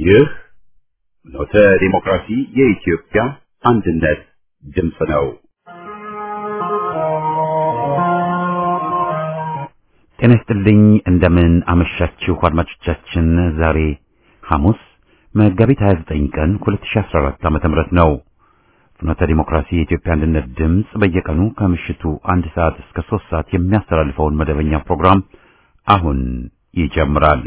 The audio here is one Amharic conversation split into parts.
ይህ ኖተ ዲሞክራሲ የኢትዮጵያ አንድነት ድምፅ ነው። ጤና ይስጥልኝ፣ እንደምን አመሻችሁ አድማጮቻችን። ዛሬ ሐሙስ መጋቢት 29 ቀን 2014 ዓ.ም ነው። ኖተ ዲሞክራሲ የኢትዮጵያ አንድነት ድምፅ በየቀኑ ከምሽቱ 1 ሰዓት እስከ 3 ሰዓት የሚያስተላልፈውን መደበኛ ፕሮግራም አሁን ይጀምራል።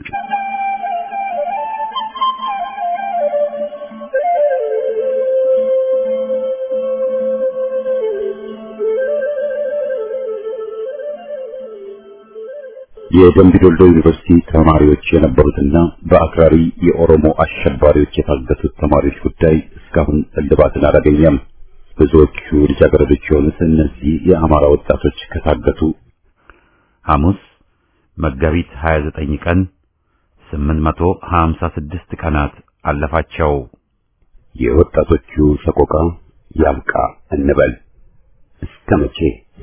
የደምቢ ዶሎ ዩኒቨርሲቲ ተማሪዎች የነበሩትና በአክራሪ የኦሮሞ አሸባሪዎች የታገቱት ተማሪዎች ጉዳይ እስካሁን እልባትን አላገኘም። ብዙዎቹ ልጃገረዶች የሆኑት እነዚህ የአማራ ወጣቶች ከታገቱ ሐሙስ መጋቢት 29 ቀን 856 ቀናት አለፋቸው። የወጣቶቹ ሰቆቃ ያብቃ እንበል። እስከ መቼ?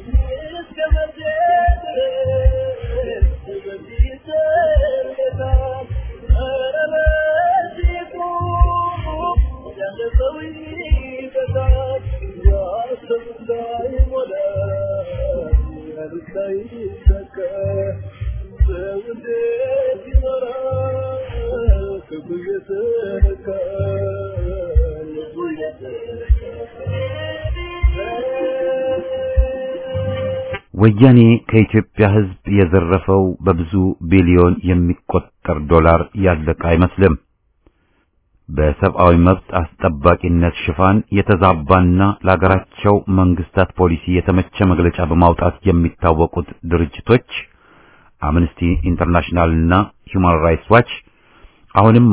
ወያኔ ከኢትዮጵያ ሕዝብ የዘረፈው በብዙ ቢሊዮን የሚቆጠር ዶላር ያለቀ አይመስልም። በሰብአዊ መብት አስጠባቂነት ሽፋን የተዛባና ለሀገራቸው መንግስታት ፖሊሲ የተመቸ መግለጫ በማውጣት የሚታወቁት ድርጅቶች አምነስቲ ኢንተርናሽናልና ሂውማን ራይትስ ዋች አሁንማ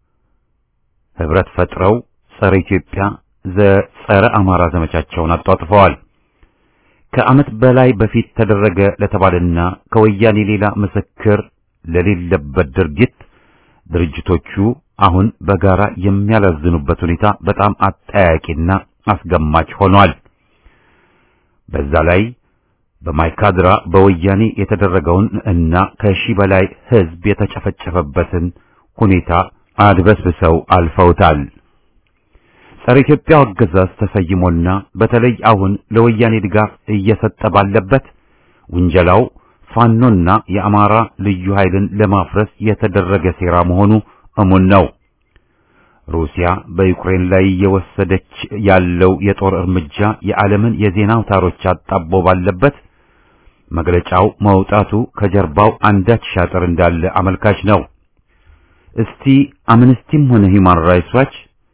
ህብረት ፈጥረው ጸረ ኢትዮጵያ ጸረ አማራ ዘመቻቸውን አጧጥፈዋል። ከዓመት በላይ በፊት ተደረገ ለተባለና ከወያኔ ሌላ ምስክር ለሌለበት ድርጊት ድርጅቶቹ አሁን በጋራ የሚያላዝኑበት ሁኔታ በጣም አጠያቂና አስገማች ሆኗል። በዛ ላይ በማይካድራ በወያኔ የተደረገውን እና ከሺህ በላይ ህዝብ የተጨፈጨፈበትን ሁኔታ አድበስብሰው አልፈውታል። ጸረ ኢትዮጵያ አገዛዝ ተሰይሞና በተለይ አሁን ለወያኔ ድጋፍ እየሰጠ ባለበት ውንጀላው ፋኖና የአማራ ልዩ ኃይልን ለማፍረስ የተደረገ ሴራ መሆኑ እሙን ነው። ሩሲያ በዩክሬን ላይ እየወሰደች ያለው የጦር እርምጃ የዓለምን የዜና አውታሮች አጣቦ ባለበት መግለጫው መውጣቱ ከጀርባው አንዳች ሻጥር እንዳለ አመልካች ነው። እስቲ አምነስቲም ሆነ ሂውማን ራይትስ ዋች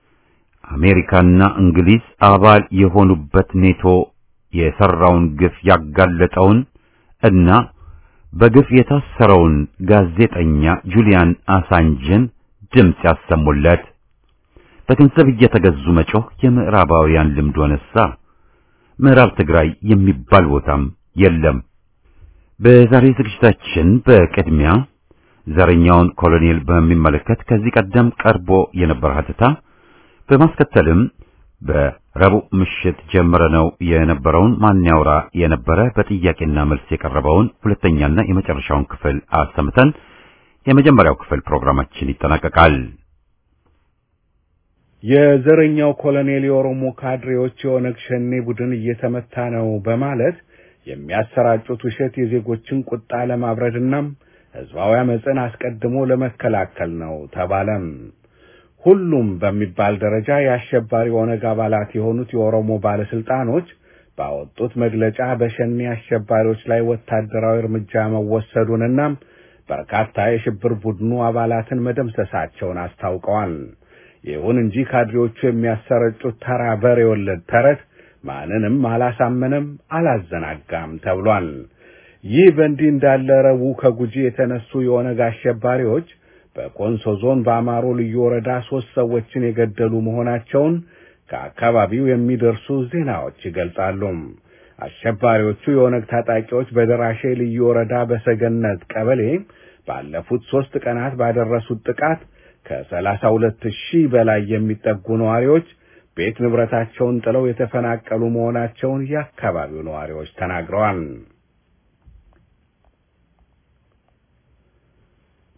አሜሪካና እንግሊዝ አባል የሆኑበት ኔቶ የሰራውን ግፍ ያጋለጠውን እና በግፍ የታሰረውን ጋዜጠኛ ጁሊያን አሳንጅን ድምጽ ያሰሙለት። በገንዘብ እየተገዙ መጮህ የምዕራባውያን ልምድ ሆነሳ። ምዕራብ ትግራይ የሚባል ቦታም የለም። በዛሬ ዝግጅታችን በቅድሚያ ዘረኛውን ኮሎኔል በሚመለከት ከዚህ ቀደም ቀርቦ የነበረ ሀተታ፣ በማስከተልም በረቡዕ ምሽት ጀምረነው የነበረውን ማን ያውራ የነበረ በጥያቄና መልስ የቀረበውን ሁለተኛና የመጨረሻውን ክፍል አሰምተን የመጀመሪያው ክፍል ፕሮግራማችን ይጠናቀቃል። የዘረኛው ኮሎኔል የኦሮሞ ካድሬዎች የኦነግ ሸኔ ቡድን እየተመታ ነው በማለት የሚያሰራጩት ውሸት የዜጎችን ቁጣ ለማብረድና ህዝባዊ አመጽን አስቀድሞ ለመከላከል ነው ተባለም። ሁሉም በሚባል ደረጃ የአሸባሪ ኦነግ አባላት የሆኑት የኦሮሞ ባለስልጣኖች ባወጡት መግለጫ በሸኔ አሸባሪዎች ላይ ወታደራዊ እርምጃ መወሰዱንና በርካታ የሽብር ቡድኑ አባላትን መደምሰሳቸውን አስታውቀዋል። ይሁን እንጂ ካድሬዎቹ የሚያሰራጩት ተራ በሬ ወለድ ተረት ማንንም አላሳመነም፣ አላዘናጋም ተብሏል። ይህ በእንዲህ እንዳለ ረቡዕ ከጉጂ የተነሱ የኦነግ አሸባሪዎች በኮንሶ ዞን በአማሮ ልዩ ወረዳ 3 ሰዎችን የገደሉ መሆናቸውን ከአካባቢው የሚደርሱ ዜናዎች ይገልጻሉ። አሸባሪዎቹ የኦነግ ታጣቂዎች በደራሼ ልዩ ወረዳ በሰገነት ቀበሌ ባለፉት 3 ቀናት ባደረሱት ጥቃት ከ32,000 በላይ የሚጠጉ ነዋሪዎች ቤት ንብረታቸውን ጥለው የተፈናቀሉ መሆናቸውን የአካባቢው ነዋሪዎች ተናግረዋል።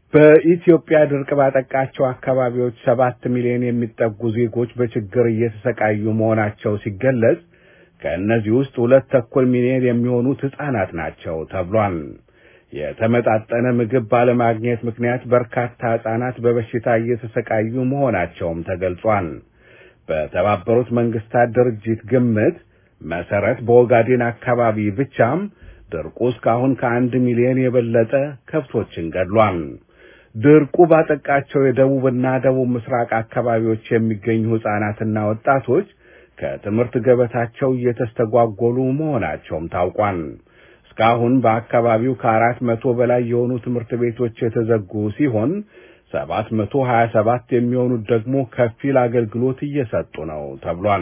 በኢትዮጵያ ድርቅ ባጠቃቸው አካባቢዎች 7 ሚሊዮን የሚጠጉ ዜጎች በችግር እየተሰቃዩ መሆናቸው ሲገለጽ ከእነዚህ ውስጥ 2.2 ሚሊዮን የሚሆኑት ሕፃናት ናቸው ተብሏል። የተመጣጠነ ምግብ ባለማግኘት ምክንያት በርካታ ሕፃናት በበሽታ እየተሰቃዩ መሆናቸውም ተገልጿል። በተባበሩት መንግስታት ድርጅት ግምት መሰረት በኦጋዴን አካባቢ ብቻም ድርቁ እስካሁን ከ1 ሚሊዮን የበለጠ ከብቶችን ገድሏል። ድርቁ ባጠቃቸው የደቡብና ደቡብ ምስራቅ አካባቢዎች የሚገኙ ሕፃናትና ወጣቶች ከትምህርት ገበታቸው እየተስተጓጎሉ መሆናቸውም ታውቋል። እስካሁን በአካባቢው ከ400 በላይ የሆኑ ትምህርት ቤቶች የተዘጉ ሲሆን 727 የሚሆኑት ደግሞ ከፊል አገልግሎት እየሰጡ ነው ተብሏል።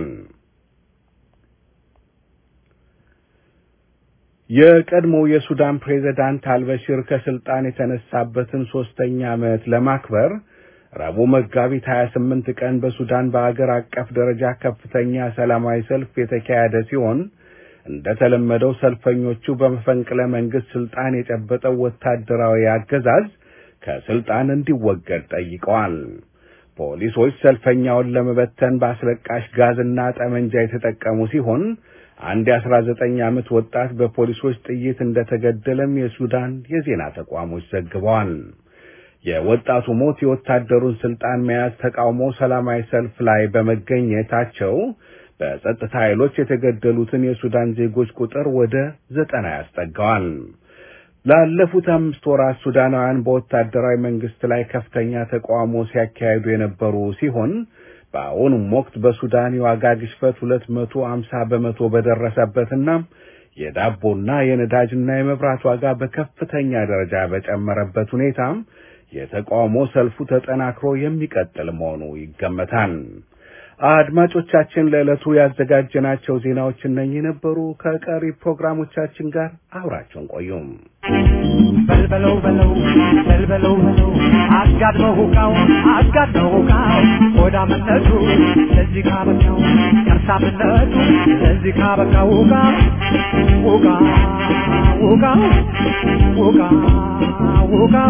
የቀድሞው የሱዳን ፕሬዝዳንት አልበሽር ከስልጣን የተነሳበትን 3ኛ ዓመት ለማክበር ረቡዕ መጋቢት 28 ቀን በሱዳን በአገር አቀፍ ደረጃ ከፍተኛ ሰላማዊ ሰልፍ የተካሄደ ሲሆን እንደተለመደው ሰልፈኞቹ በመፈንቅለ መንግስት ስልጣን የጨበጠው ወታደራዊ አገዛዝ ከስልጣን እንዲወገድ ጠይቀዋል። ፖሊሶች ሰልፈኛውን ለመበተን በአስለቃሽ ጋዝና ጠመንጃ የተጠቀሙ ሲሆን አንድ የ19 ዓመት ወጣት በፖሊሶች ጥይት እንደተገደለም የሱዳን የዜና ተቋሞች ዘግበዋል። የወጣቱ ሞት የወታደሩን ስልጣን መያዝ ተቃውሞ ሰላማዊ ሰልፍ ላይ በመገኘታቸው በጸጥታ ኃይሎች የተገደሉትን የሱዳን ዜጎች ቁጥር ወደ 90 ያስጠጋዋል። ላለፉት 5 ወራት ሱዳናውያን በወታደራዊ መንግስት ላይ ከፍተኛ ተቃውሞ ሲያካሂዱ የነበሩ ሲሆን በአሁኑም ወቅት በሱዳን የዋጋ ግሽበት 250% በደረሰበትና የዳቦና የነዳጅና የመብራት ዋጋ በከፍተኛ ደረጃ በጨመረበት ሁኔታ የተቃውሞ ሰልፉ ተጠናክሮ የሚቀጥል መሆኑ ይገመታል። አድማጮቻችን ለዕለቱ ያዘጋጀናቸው ዜናዎች እነኚህ ነበሩ። ከቀሪ ፕሮግራሞቻችን ጋር አብራችሁን ቆዩ። በልበለው በልበለው አጋድመው ሁካው ሆዳምነቱ ለዚህ ካበቃው ከርሳምነቱ ለዚህ ካበቃው ሁካው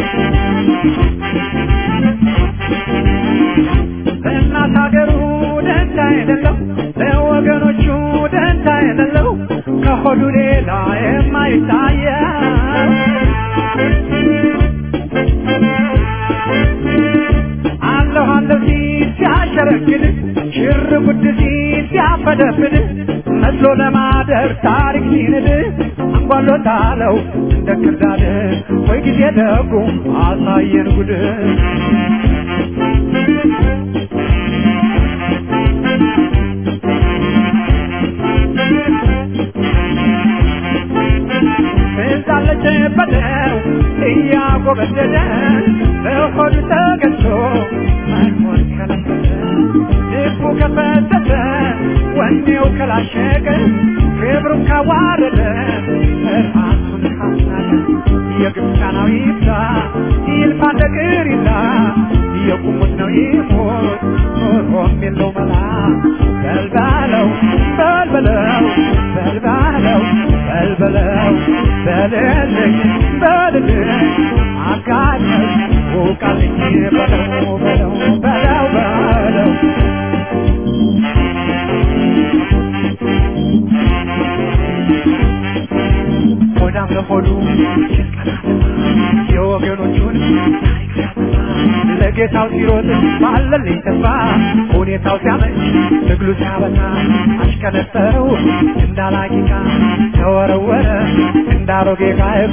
እናት ሀገሩ ደንታ የሌለው ለወገኖቹ ደንታ የሌለው ከሆዱ ሌላ የማይታየው አለሁ ሲል ሲያሸረግድ ሽር ጉድ ሲል ሲያፈደፍድ መስሎ ለማደር ታሪክ ሲንድ አንጓሎታለው እንደ ክርዳድ ወይ ጊዜ ደጉ አሳየን ጉድ በለው እያጎበደደ በሆዱ ተገዝቶ መኖር ከለከለ ልቡ ከፈተተ ወኔው ከላሸቀ ክብሩን ካዋረደ ራሱን ካስናቀ የግብፃናዊ ይብዛ ይልፋ እንደቅሪላ የቁሙት ነው ይሞት ኖሮም የለው መላ በልበለው በልልኝ አጋኘው ውቃልኝ በለው ሆዳም ለሆዱ የወገኖቹን ለጌታው ሲሮጥ ባለልኝ ተስፋ ሁኔታው ሲያመች ትግሉ ሲያበታ አሽከነጠረው እንዳላቂቃ ተወረወረ እንዳሮጌ ዕቃ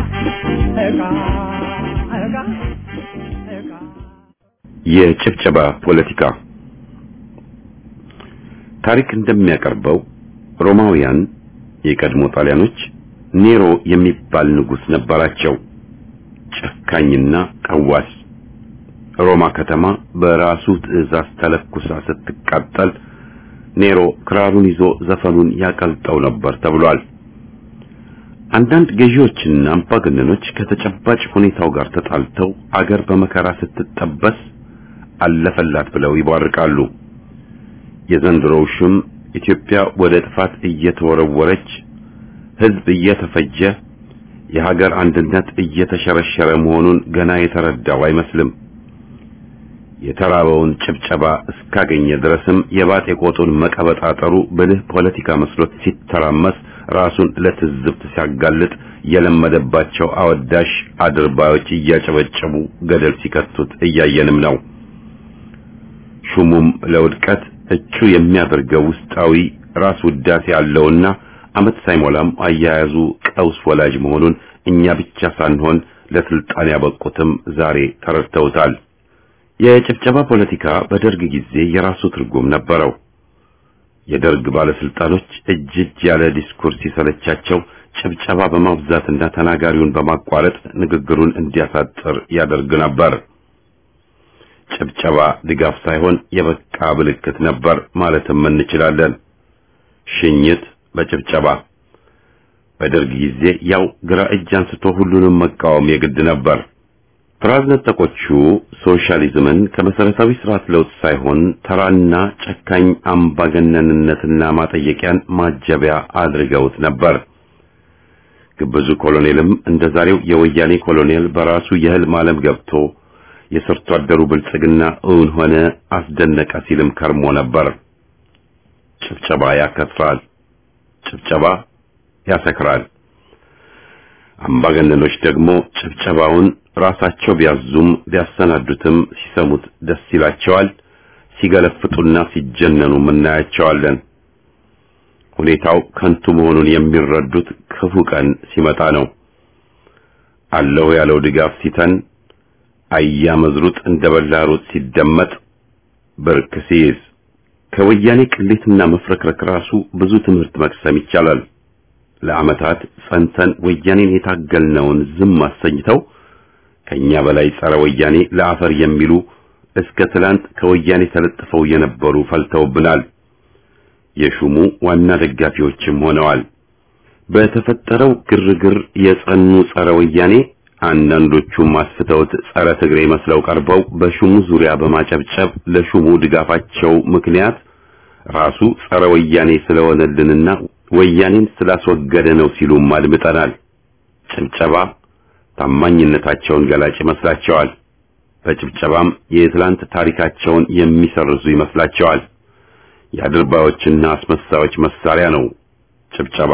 የጭብጨባ ፖለቲካ ታሪክ እንደሚያቀርበው ሮማውያን የቀድሞ ጣሊያኖች ኔሮ የሚባል ንጉስ ነበራቸው። ጨካኝና ቀዋስ ሮማ ከተማ በራሱ ትዕዛዝ ተለኩሳ ስትቃጠል ኔሮ ክራሩን ይዞ ዘፈኑን ያቀልጠው ነበር ተብሏል። አንዳንድ ገዢዎችና አምባገነኖች ከተጨባጭ ሁኔታው ጋር ተጣልተው አገር በመከራ ስትጠበስ አለፈላት ብለው ይባርቃሉ። የዘንድሮው ሹም ኢትዮጵያ ወደ ጥፋት እየተወረወረች ህዝብ እየተፈጀ የሀገር አንድነት እየተሸረሸረ መሆኑን ገና የተረዳው አይመስልም። የተራበውን ጭብጨባ እስካገኘ ድረስም የባጤ ቆጡን መቀበጣጠሩ ብልህ ፖለቲካ መስሎት ሲተራመስ ራሱን ለትዝብት ሲያጋልጥ የለመደባቸው አወዳሽ አድርባዮች እያጨበጨቡ ገደል ሲከቱት እያየንም ነው። ሹሙም ለውድቀት እቹ የሚያደርገው ውስጣዊ ራስ ውዳሴ ያለውና አመት ሳይሞላም አያያዙ ቀውስ ወላጅ መሆኑን እኛ ብቻ ሳንሆን ለስልጣን ያበቁትም ዛሬ ተረድተውታል። የጭብጨባ ፖለቲካ በደርግ ጊዜ የራሱ ትርጉም ነበረው። የደርግ ባለስልጣኖች እጅ ያለ ዲስኩርስ ሲሰለቻቸው ጭብጨባ በማብዛትና ተናጋሪውን በማቋረጥ ንግግሩን እንዲያሳጥር ያደርግ ነበር። ጭብጨባ ድጋፍ ሳይሆን የበቃ ምልክት ነበር ማለትም እንችላለን። ሽኝት በጭብጨባ በደርግ ጊዜ ያው ግራ እጅ አንስቶ ሁሉንም መቃወም የግድ ነበር። ፍራዝ ነጠቆቹ ሶሻሊዝምን ከመሰረታዊ ስርዓት ለውጥ ሳይሆን ተራና ጨካኝ አምባገነንነትና ማጠየቂያን ማጀቢያ አድርገውት ነበር። ግብዙ ኮሎኔልም እንደዛሬው የወያኔ ኮሎኔል በራሱ የህልም ዓለም ገብቶ የሰርቶ አደሩ ብልጽግና እውን ሆነ አስደነቀ ሲልም ከርሞ ነበር። ጭብጨባ ያከስራል፣ ጭብጨባ ያሰክራል። አምባገነኖች ደግሞ ጭብጨባውን ራሳቸው ቢያዙም ቢያሰናዱትም ሲሰሙት ደስ ይላቸዋል። ሲገለፍጡና ሲጀነኑ እናያቸዋለን። ሁኔታው ከንቱ መሆኑን የሚረዱት ክፉ ቀን ሲመጣ ነው። አለው ያለው ድጋፍ ሲተን አያመዝሩት እንደበላሩት ሲደመጥ ብርክ ሲይዝ ከወያኔ ቅሌትና መፍረክረክ ራሱ ብዙ ትምህርት መቅሰም ይቻላል። ለዓመታት ጸንተን ወያኔን የታገልነውን ዝም አሰኝተው ከኛ በላይ ጸረ ወያኔ ለአፈር የሚሉ እስከ ትላንት ከወያኔ ተለጥፈው የነበሩ ፈልተውብናል። የሹሙ ዋና ደጋፊዎችም ሆነዋል። በተፈጠረው ግርግር የጸኑ ጸረ ወያኔ አንዳንዶቹም አስፍተውት ጸረ ትግሬ መስለው ቀርበው በሹሙ ዙሪያ በማጨብጨብ ለሹሙ ድጋፋቸው ምክንያት ራሱ ጸረ ወያኔ ስለሆነልንና ወያኔን ስላስወገደ ነው ሲሉም አድምጠናል። ጭብጨባ ታማኝነታቸውን ገላጭ ይመስላቸዋል። በጭብጨባም የትላንት ታሪካቸውን የሚሰርዙ ይመስላቸዋል። የአድርባዮችና አስመሳዮች መሳሪያ ነው ጭብጨባ።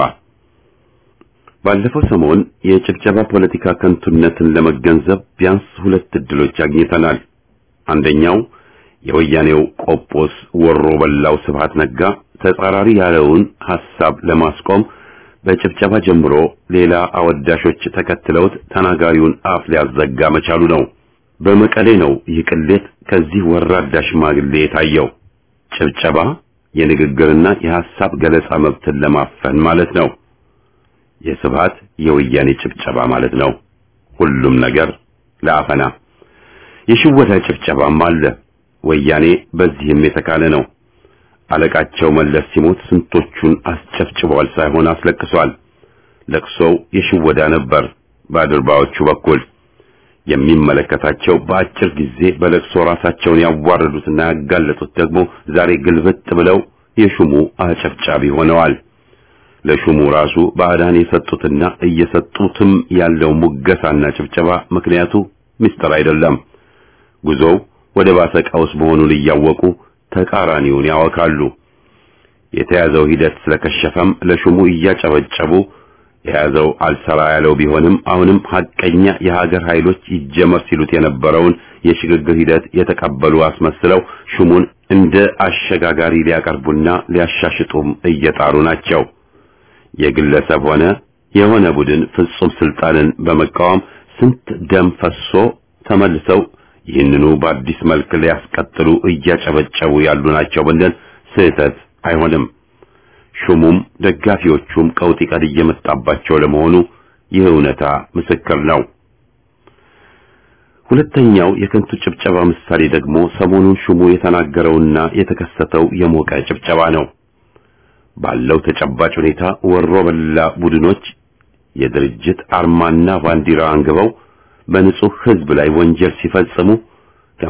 ባለፈው ሰሞን የጭብጨባ ፖለቲካ ከንቱነትን ለመገንዘብ ቢያንስ ሁለት እድሎች አግኝተናል። አንደኛው የወያኔው ቆጶስ ወሮ በላው ስብሐት ነጋ ተጻራሪ ያለውን ሐሳብ ለማስቆም በጭብጨባ ጀምሮ ሌላ አወዳሾች ተከትለውት ተናጋሪውን አፍ ሊያዘጋ መቻሉ ነው። በመቀሌ ነው ይህ ቅሌት ከዚህ ወራዳ ሽማግሌ የታየው። ጭብጨባ የንግግርና የሐሳብ ገለጻ መብትን ለማፈን ማለት ነው። የስብሐት የወያኔ ጭብጨባ ማለት ነው። ሁሉም ነገር ለአፈና። የሽወታ ጭብጨባም አለ። ወያኔ በዚህም የተካለ ነው። አለቃቸው መለስ ሲሞት ስንቶቹን አስጨፍጭቧል ሳይሆን አስለቅሷል። ለቅሶው የሽወዳ ነበር። በአድርባዎቹ በኩል የሚመለከታቸው በአጭር ጊዜ በለቅሶ ራሳቸውን ያዋረዱትና ያጋለጡት ደግሞ ዛሬ ግልብጥ ብለው የሹሙ አጨብጫቢ ሆነዋል። ለሹሙ ራሱ ባዕዳን የሰጡትና እየሰጡትም ያለው ሙገሳና ጭብጨባ ምክንያቱ ምስጢር አይደለም። ጉዞው ወደ ባሰ ቀውስ መሆኑን እያወቁ ተቃራኒውን ያወካሉ። የተያዘው ሂደት ስለከሸፈም ለሹሙ እያጨበጨቡ የያዘው አልሰራ ያለው ቢሆንም አሁንም ሐቀኛ የሀገር ኃይሎች ይጀመር ሲሉት የነበረውን የሽግግር ሂደት የተቀበሉ አስመስለው ሹሙን እንደ አሸጋጋሪ ሊያቀርቡና ሊያሻሽጡም እየጣሩ ናቸው። የግለሰብ ሆነ የሆነ ቡድን ፍጹም ስልጣንን በመቃወም ስንት ደም ፈሶ ተመልሰው ይህንኑ በአዲስ መልክ ሊያስቀጥሉ እያጨበጨቡ ያሉ ናቸው ብንል ስህተት አይሆንም። ሹሙም ደጋፊዎቹም ቀውጢ ቀድ እየመጣባቸው ለመሆኑ ይህ እውነታ ምስክር ነው። ሁለተኛው የከንቱ ጭብጨባ ምሳሌ ደግሞ ሰሞኑን ሹሙ የተናገረውና የተከሰተው የሞቀ ጭብጨባ ነው። ባለው ተጨባጭ ሁኔታ ወሮ በላ ቡድኖች የድርጅት አርማና ባንዲራ አንግበው በንጹህ ሕዝብ ላይ ወንጀል ሲፈጽሙ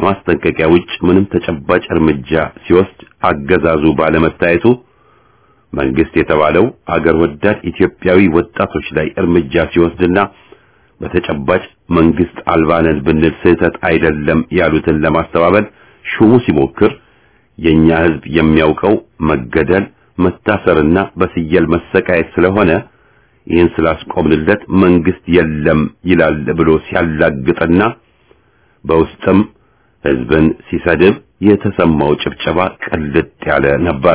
ከማስጠንቀቂያ ውጭ ምንም ተጨባጭ እርምጃ ሲወስድ አገዛዙ ባለመታየቱ መንግስት የተባለው አገር ወዳድ ኢትዮጵያዊ ወጣቶች ላይ እርምጃ ሲወስድና በተጨባጭ መንግስት አልባነን ብንል ስህተት አይደለም ያሉትን ለማስተባበል ሹሙ ሲሞክር የኛ ህዝብ የሚያውቀው መገደል መታሰርና በስየል መሰቃየት ስለሆነ ይህን ስላስቆምንለት መንግስት የለም ይላል ብሎ ሲያላግጥና በውስጥም ህዝብን ሲሰድብ የተሰማው ጭብጨባ ቅልጥ ያለ ነበር።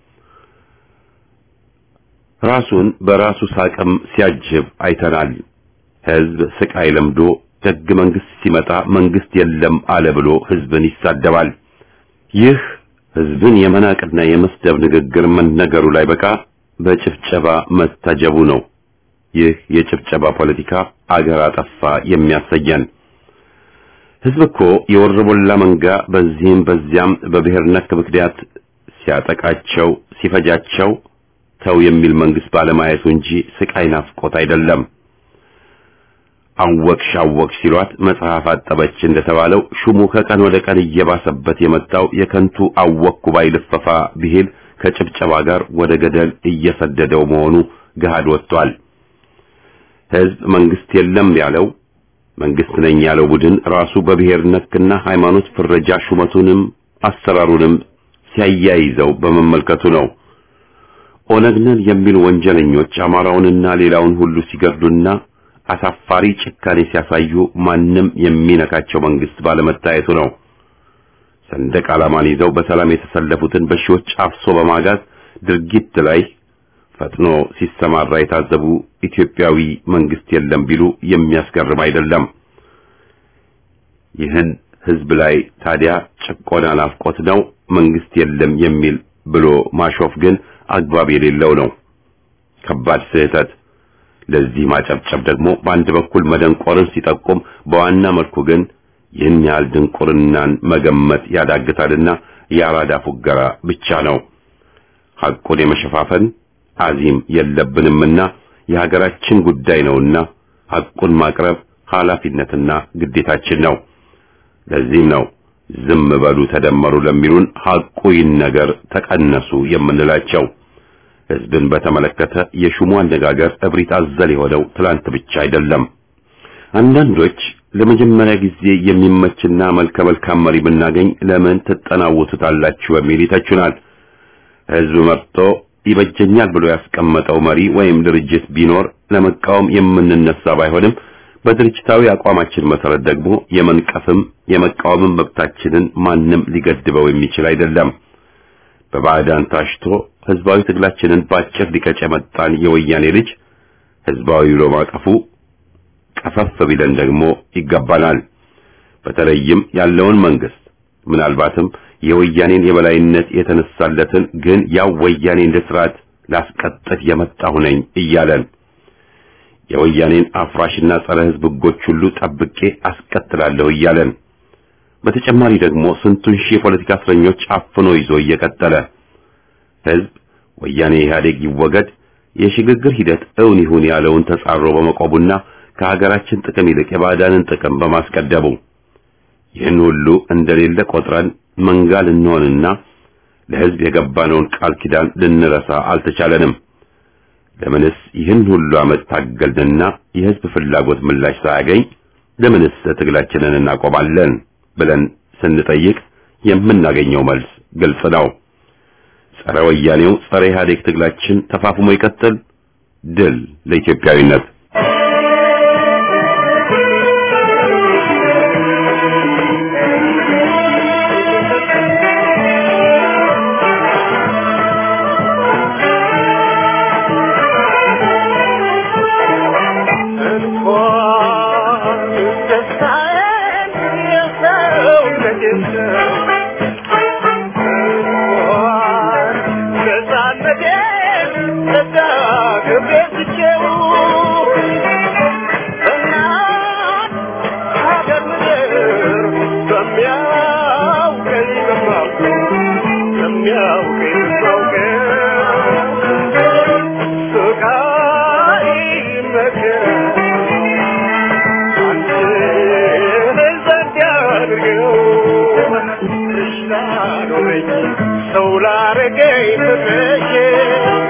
ራሱን በራሱ ሳቅም ሲያጅብ አይተናል። ህዝብ ስቃይ ለምዶ ደግ መንግስት ሲመጣ መንግስት የለም አለ ብሎ ህዝብን ይሳደባል። ይህ ህዝብን የመናቅና የመስደብ ንግግር መነገሩ ላይ በቃ በጭፍጨባ መታጀቡ ነው። ይህ የጭፍጨባ ፖለቲካ አገር አጠፋ የሚያሰየን። ህዝብ እኮ የወረቦላ መንጋ በዚህም በዚያም በብሔር ነክ ምክንያት ሲያጠቃቸው ሲፈጃቸው ተው የሚል መንግስት ባለማየቱ እንጂ ስቃይ ናፍቆት አይደለም። አወቅሽ ሲሏት መጽሐፍ አጠበች እንደተባለው ሹሙ ከቀን ወደ ቀን እየባሰበት የመጣው የከንቱ አወቅኩ ባይ ልፈፋ ቢሄል ከጭብጨባ ጋር ወደ ገደል እየሰደደው መሆኑ ገሃድ ወጥቷል። ህዝብ መንግስት የለም ያለው መንግስት ነኝ ያለው ቡድን ራሱ በብሔር ነክና ሃይማኖት ፍረጃ ሹመቱንም አሰራሩንም ሲያያይዘው በመመልከቱ ነው። ኦነግነን የሚል ወንጀለኞች አማራውንና ሌላውን ሁሉ ሲገድሉና አሳፋሪ ጭካኔ ሲያሳዩ ማንም የሚነካቸው መንግስት ባለመታየቱ ነው። ሰንደቅ ዓላማን ይዘው በሰላም የተሰለፉትን በሺዎች አፍሶ በማጋዝ ድርጊት ላይ ፈጥኖ ሲሰማራ የታዘቡ ኢትዮጵያዊ መንግስት የለም ቢሉ የሚያስገርም አይደለም። ይህን ህዝብ ላይ ታዲያ ጭቆና ናፍቆት ነው መንግስት የለም የሚል ብሎ ማሾፍ ግን አግባብ የሌለው ነው። ከባድ ስህተት። ለዚህ ማጨብጨብ ደግሞ በአንድ በኩል መደንቆርን ሲጠቁም በዋና መልኩ ግን ይህን ያህል ድንቁርናን መገመት ያዳግታልና የአራዳ ፉገራ ብቻ ነው። ሐቁን የመሸፋፈን አዚም የለብንምና የሀገራችን ጉዳይ ነውና ሐቁን ማቅረብ ኃላፊነትና ግዴታችን ነው። ለዚህም ነው ዝም በሉ ተደመሩ ለሚሉን ሐቁ ይነገር ተቀነሱ የምንላቸው። ህዝብን በተመለከተ የሹሙ አነጋገር እብሪት አዘል የሆነው ትላንት ብቻ አይደለም። አንዳንዶች ለመጀመሪያ ጊዜ የሚመችና መልካም መሪ ብናገኝ ለምን ትጠናወቱታላችሁ በሚል ይተቹናል። ህዝብ መርጦ ይበጀኛል ብሎ ያስቀመጠው መሪ ወይም ድርጅት ቢኖር ለመቃወም የምንነሳ ባይሆንም በድርጅታዊ አቋማችን መሰረት ደግሞ የመንቀፍም የመቃወምም መብታችንን ማንም ሊገድበው የሚችል አይደለም። በባዕዳን ታሽቶ ህዝባዊ ትግላችንን ባጭር ሊቀጭ የመጣን የወያኔ ልጅ ህዝባዊ ብሎ ማቀፉ ቀፈፍ ቢለን ደግሞ ይገባናል። በተለይም ያለውን መንግስት ምናልባትም የወያኔን የበላይነት የተነሳለትን ግን ያው ወያኔ እንደ ስርዓት ላስቀጥፍ የመጣሁ ነኝ እያለን የወያኔን አፍራሽና ጸረ ህዝብ ህጎች ሁሉ ጠብቄ አስቀጥላለሁ እያለን በተጨማሪ ደግሞ ስንቱን ሺህ የፖለቲካ እስረኞች አፍኖ ይዞ እየቀጠለ ህዝብ ወያኔ ኢህአዴግ ይወገድ የሽግግር ሂደት እውን ይሁን ያለውን ተጻሮ በመቆቡና ከሀገራችን ጥቅም ይልቅ የባዕዳንን ጥቅም በማስቀደሙ ይህን ሁሉ እንደሌለ ቆጥረን መንጋ ልንሆንና ለህዝብ የገባነውን ቃል ኪዳን ልንረሳ አልተቻለንም። ለምንስ ይህን ሁሉ ዓመት ታገልንና የህዝብ ፍላጎት ምላሽ ሳያገኝ ለምንስ ትግላችንን እናቆማለን ብለን ስንጠይቅ የምናገኘው መልስ ግልጽ ነው። ጸረ ወያኔው ጸረ ኢህአዴግ ትግላችን ተፋፍሞ ይቀጥል። ድል ለኢትዮጵያዊነት። So la reggae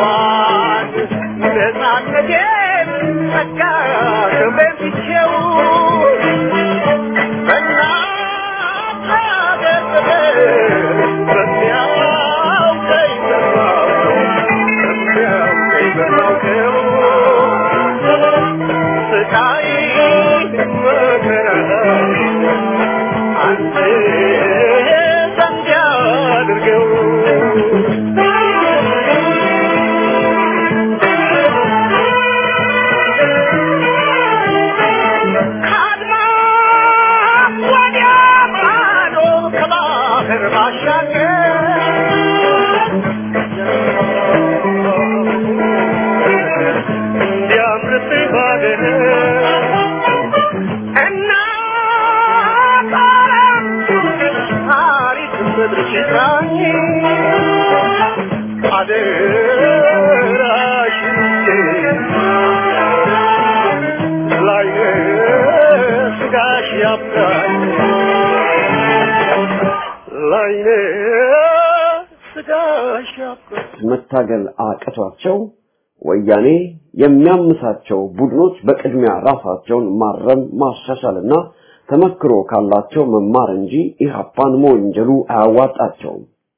መታገል አቅቷቸው ወያኔ የሚያምሳቸው ቡድኖች በቅድሚያ ራሳቸውን ማረም ማሻሻልና ተመክሮ ካላቸው መማር እንጂ ኢህአፓን መወንጀሉ አያዋጣቸውም።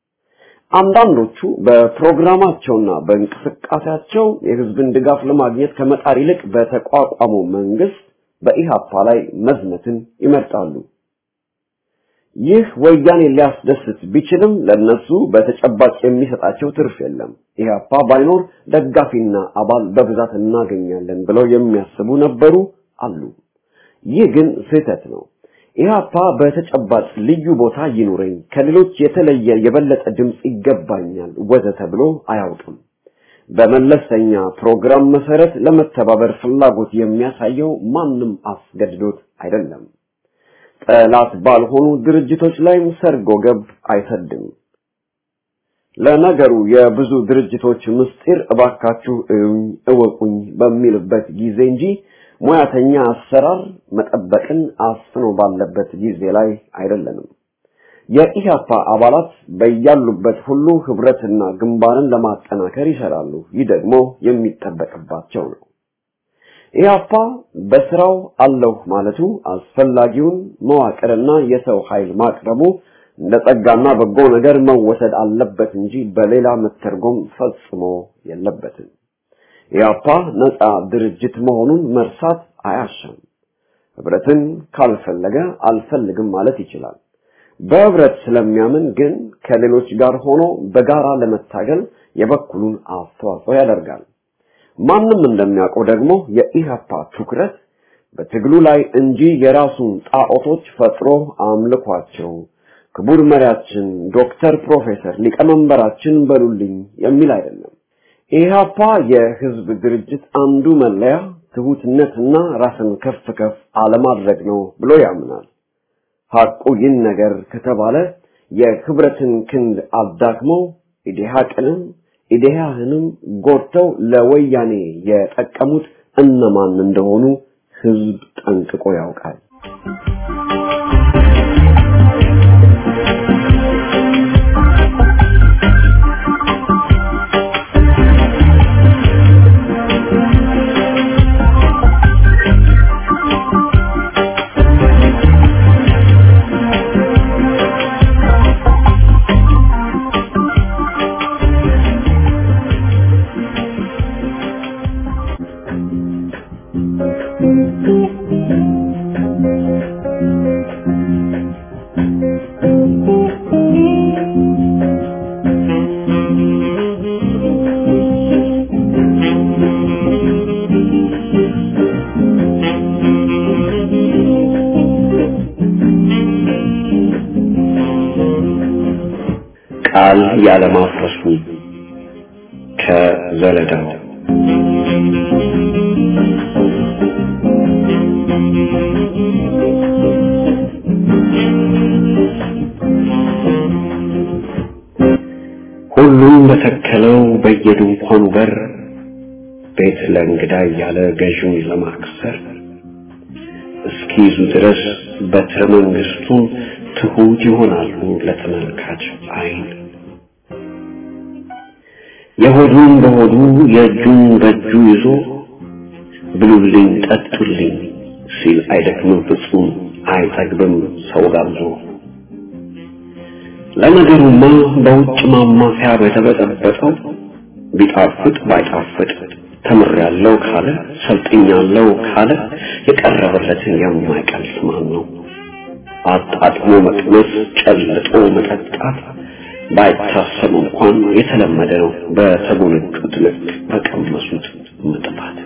አንዳንዶቹ በፕሮግራማቸውና በእንቅስቃሴያቸው የህዝብን ድጋፍ ለማግኘት ከመጣር ይልቅ በተቋቋመው መንግስት በኢህአፓ ላይ መዝመትን ይመርጣሉ። ይህ ወያኔ ሊያስደስት ቢችልም ለነሱ በተጨባጭ የሚሰጣቸው ትርፍ የለም። ኢህአፓ ባይኖር ደጋፊና አባል በብዛት እናገኛለን ብለው የሚያስቡ ነበሩ አሉ። ይህ ግን ስህተት ነው። ኢህአፓ በተጨባጭ ልዩ ቦታ ይኑረኝ፣ ከሌሎች የተለየ የበለጠ ድምጽ ይገባኛል ወዘተ ብሎ አያውቅም። በመለስተኛ ፕሮግራም መሰረት ለመተባበር ፍላጎት የሚያሳየው ማንም አስገድዶት አይደለም። ጠላት ባልሆኑ ድርጅቶች ላይ ሰርጎ ገብ አይሰድም። ለነገሩ የብዙ ድርጅቶች ምስጢር እባካችሁ እወቁኝ በሚልበት ጊዜ እንጂ ሙያተኛ አሰራር መጠበቅን አስፍኖ ባለበት ጊዜ ላይ አይደለንም። የኢህአፓ አባላት በያሉበት ሁሉ ህብረትና ግንባርን ለማጠናከር ይሰራሉ። ይህ ደግሞ የሚጠበቅባቸው ነው። ኢህአፓ በስራው አለሁ ማለቱ አስፈላጊውን መዋቅርና የሰው ኃይል ማቅረቡ ለጸጋና በጎ ነገር መወሰድ አለበት እንጂ በሌላ መተርጎም ፈጽሞ የለበትም። ኢህአፓ ነፃ ድርጅት መሆኑን መርሳት አያሻም። ህብረትን ካልፈለገ አልፈልግም ማለት ይችላል። በህብረት ስለሚያምን ግን ከሌሎች ጋር ሆኖ በጋራ ለመታገል የበኩሉን አስተዋጽኦ ያደርጋል። ማንም እንደሚያውቀው ደግሞ የኢህአፓ ትኩረት በትግሉ ላይ እንጂ የራሱን ጣዖቶች ፈጥሮ አምልኳቸው ክቡር መሪያችን ዶክተር ፕሮፌሰር ሊቀመንበራችን በሉልኝ የሚል አይደለም። ኢህአፓ የህዝብ ድርጅት አንዱ መለያ ትሁትነትና ራስን ከፍ ከፍ አለማድረግ ነው ብሎ ያምናል። ሐቁ ይህን ነገር ከተባለ የህብረትን ክንድ አዳክመው ኢዴሃህንም ጎድተው ለወያኔ የጠቀሙት እነማን እንደሆኑ ህዝብ ጠንቅቆ ያውቃል። ቃል ያለማፍረሱ ከዘለዳው ሁሉም በተከለው በየድንኳኑ በር ቤት ለእንግዳ ያለ ገዥውን ለማክሰር እስኪይዙ ድረስ በትረ መንግስቱን ትሁት ይሆናሉ ለተመልካች አይን። የሆዱን በሆዱ የእጁን በእጁ ይዞ ብሉልኝ ጠጡልኝ ሲል አይደክምም ፍጹም አይጠግብም ሰው ጋብዞ ለነገሩማ በውጭ ማማፊያ በተበጠበጠው ቢጣፍጥ ባይጣፍጥ ተምሬያለሁ ካለ ሰልጥኛለሁ ካለ የቀረበለትን የማይቀምስ ማን ነው? አጣጥሞ መቅመስ ጨልጦ መጠጣት ባይታሰብ እንኳን የተለመደ ነው። በተጎነጩት ልክ በቀመሱት መጥፋት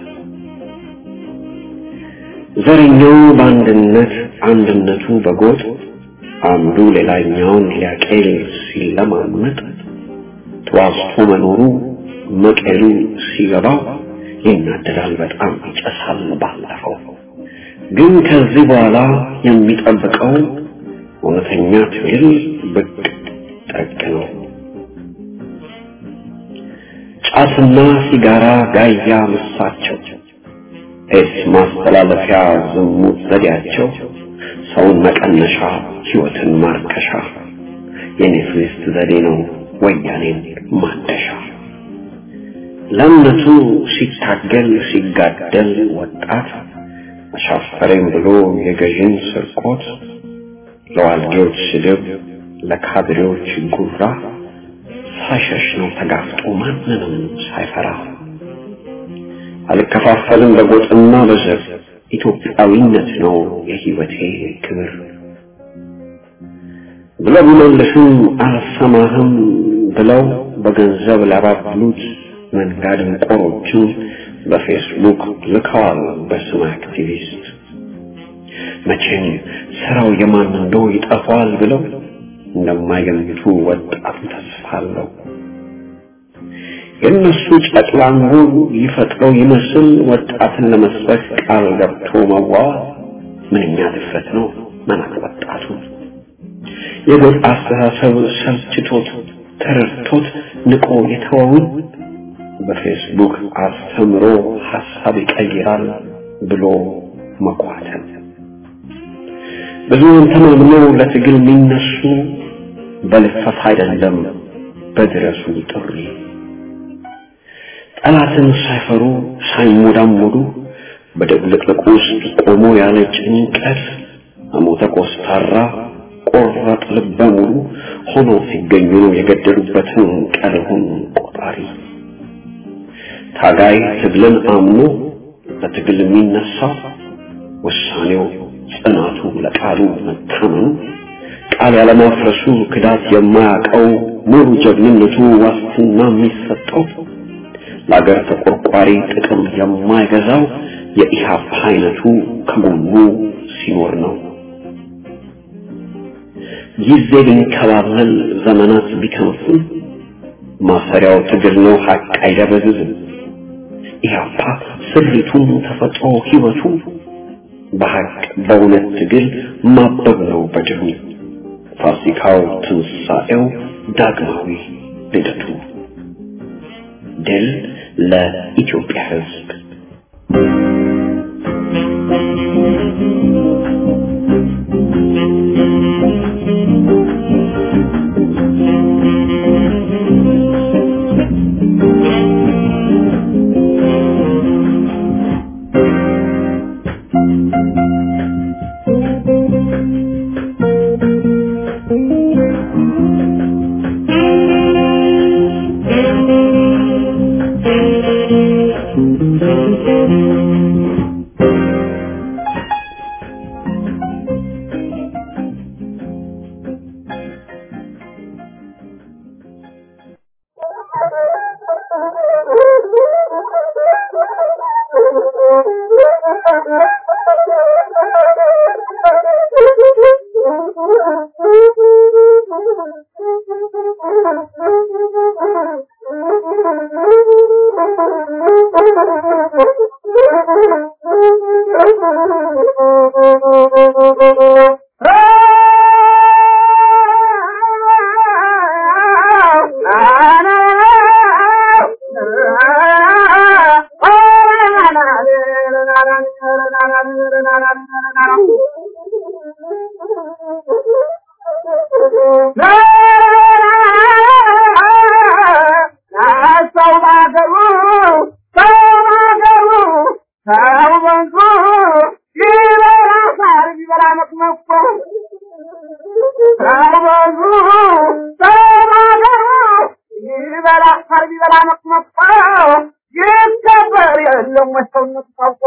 ዘረኛው በአንድነት አንድነቱ በጎጥ አንዱ ሌላኛውን ሊያቀል ሲለማመጥ ተዋስቶ መኖሩ መቀሉ ሲገባው ይናደዳል በጣም ይጨሳል ባለፈው ግን ከዚህ በኋላ የሚጠብቀው እውነተኛ ትግል ብቅ ጠቅ ነው። ጫትና ሲጋራ ጋያ ምሳቸው ኤስ ማስተላለፊያ ዝሙት ዘዴያቸው ሰውን መቀነሻ ሕይወትን ማርከሻ የኔፍሊስት ዘዴ ነው ወያኔን ማደሻ ለእምነቱ ሲታገል ሲጋደል ወጣት አሻፈረኝ ብሎ የገዥን ስርቆት ለዋልጆች ስድብ ለካድሬዎች ጉራ ሳይሸሽ ነው ተጋፍጦ ማንንም ሳይፈራ አልከፋፈልም በጎጥና በዘር ኢትዮጵያዊነት ነው የህይወቴ ክብር ብለው ቢመልሱም አልሰማህም ብለው በገንዘብ ላባብሉት መንጋድን ቆሮችን በፌስቡክ ልከዋል በስም አክቲቪስት መቼም ስራው የማን እንደው ይጠፋል ብለው እንደማይገምቱ ወጣት ተስፋለው የነሱ ጨቅላንጎ ይፈጥረው ይመስል ወጣትን ለመስበክ ቃል ገብቶ መዋል ምንኛ ድፍረት ነው መናቅ ወጣቱ የጎጥ አስተሳሰብ ሰልችቶት ተረድቶት ንቆ የተወውን በፌስቡክ አስተምሮ ሐሳብ ይቀይራል ብሎ መቋተል ብዙውን ተማምነው ለትግል የሚነሱ በልፈት አይደለም በድረሱ ጥሪ ጠላትን ሳይፈሩ ሳይሞዳሞዱ በደብልቅልቁ ውስጥ ቆሞ ያለ ጭንቀት አሞተ ኮስታራ ቆረጥ ልበ ሙሉ ሆኖ ሲገኙ ነው የገደሉበትን ቀልሁን ቆጣሪ ታጋይ ትግልን አምኖ በትግል የሚነሳ ውሳኔው ጽናቱ ለቃሉ መታመኑ ቃል ያለማፍረሱ ክዳት የማያውቀው ሙሉ ጀግንነቱ ዋስትና የሚሰጠው ለአገር ተቆርቋሪ ጥቅም የማይገዛው የኢሃፍ አይነቱ ከጎኑ ሲኖር ነው። ጊዜ ቢንከባለል ዘመናት ቢከንፉ ማሰሪያው ትግል ነው ሐቅ አይደበዝዝም። ኢሃፓ ስሪቱን ተፈጥሮ ህይወቱ በሐቅ በእውነት ትግል ማበብ ነው በድሩ ፋሲካው ትንሳኤው ዳግማዊ ልደቱ ድል ለኢትዮጵያ ሕዝብ ደግሞ ሰውነቱ ታውቆ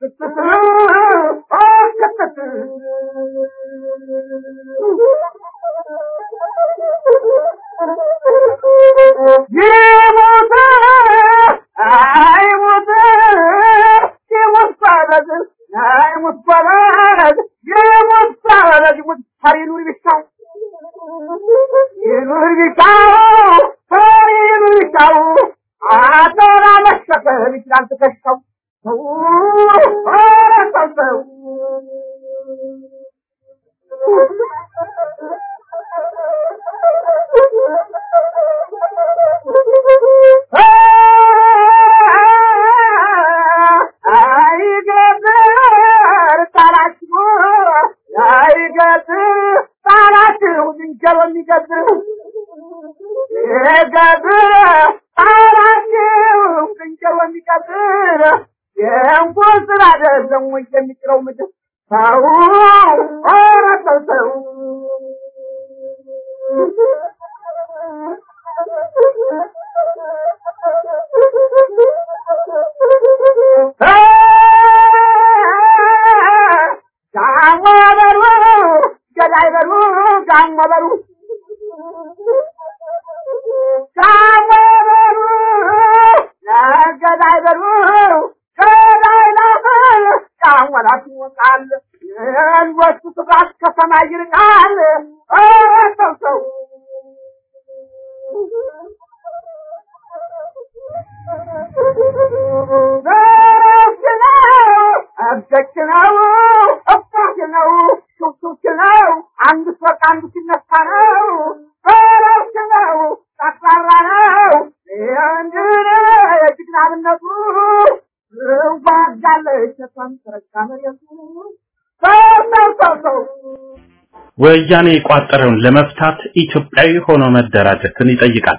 ወያኔ የቋጠረውን ለመፍታት ኢትዮጵያዊ ሆኖ መደራጀትን ይጠይቃል።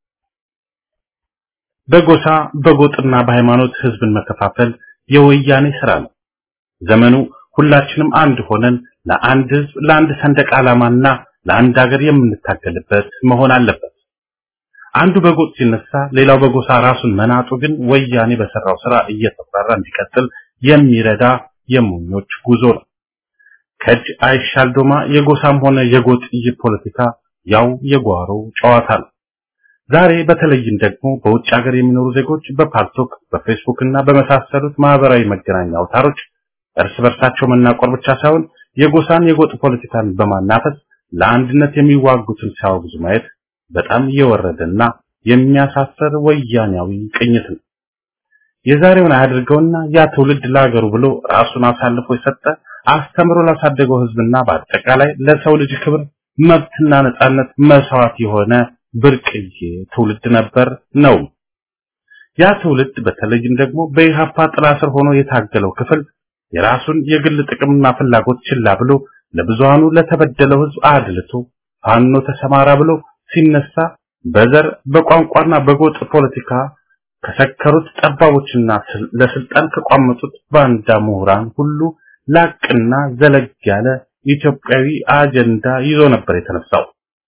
በጎሳ በጎጥና በሃይማኖት ህዝብን መከፋፈል የወያኔ ስራ ነው። ዘመኑ ሁላችንም አንድ ሆነን ለአንድ ህዝብ ለአንድ ሰንደቅ ዓላማና ለአንድ ሀገር የምንታገልበት መሆን አለበት። አንዱ በጎጥ ሲነሳ ሌላው በጎሳ ራሱን መናጡ ግን ወያኔ በሰራው ስራ እየተፈራራ እንዲቀጥል የሚረዳ የሞኞች ጉዞ ነው። ከጅ አይሻል ዶማ የጎሳም ሆነ የጎጥ ፖለቲካ ያው የጓሮ ጨዋታ ነው። ዛሬ በተለይም ደግሞ በውጭ ሀገር የሚኖሩ ዜጎች በፓልቶክ በፌስቡክ እና በመሳሰሉት ማህበራዊ መገናኛ አውታሮች እርስ በርሳቸው መናቆር ብቻ ሳይሆን የጎሳን የጎጥ ፖለቲካን በማናፈስ ለአንድነት የሚዋጉትን ሲያወግዙ ማየት በጣም የወረደና የሚያሳፍር ወያኔያዊ ቅኝት ነው። የዛሬውን አያድርገውና ያ ትውልድ ለሀገሩ ብሎ ራሱን አሳልፎ የሰጠ አስተምሮ ላሳደገው ህዝብና በአጠቃላይ ለሰው ልጅ ክብር መብትና ነጻነት መስዋዕት የሆነ ብርቅዬ ትውልድ ነበር ነው። ያ ትውልድ በተለይም ደግሞ በኢሃፓ ጥላ ስር ሆኖ የታገለው ክፍል የራሱን የግል ጥቅምና ፍላጎት ችላ ብሎ ለብዙሃኑ ለተበደለው ህዝብ አድልቶ ፋኖ ተሰማራ ብሎ ሲነሳ በዘር በቋንቋና በጎጥ ፖለቲካ ከሰከሩት ጠባቦችና ለስልጣን ከቋመጡት ባንዳ ምሁራን ሁሉ ላቅና ዘለግ ያለ ኢትዮጵያዊ አጀንዳ ይዞ ነበር የተነሳው።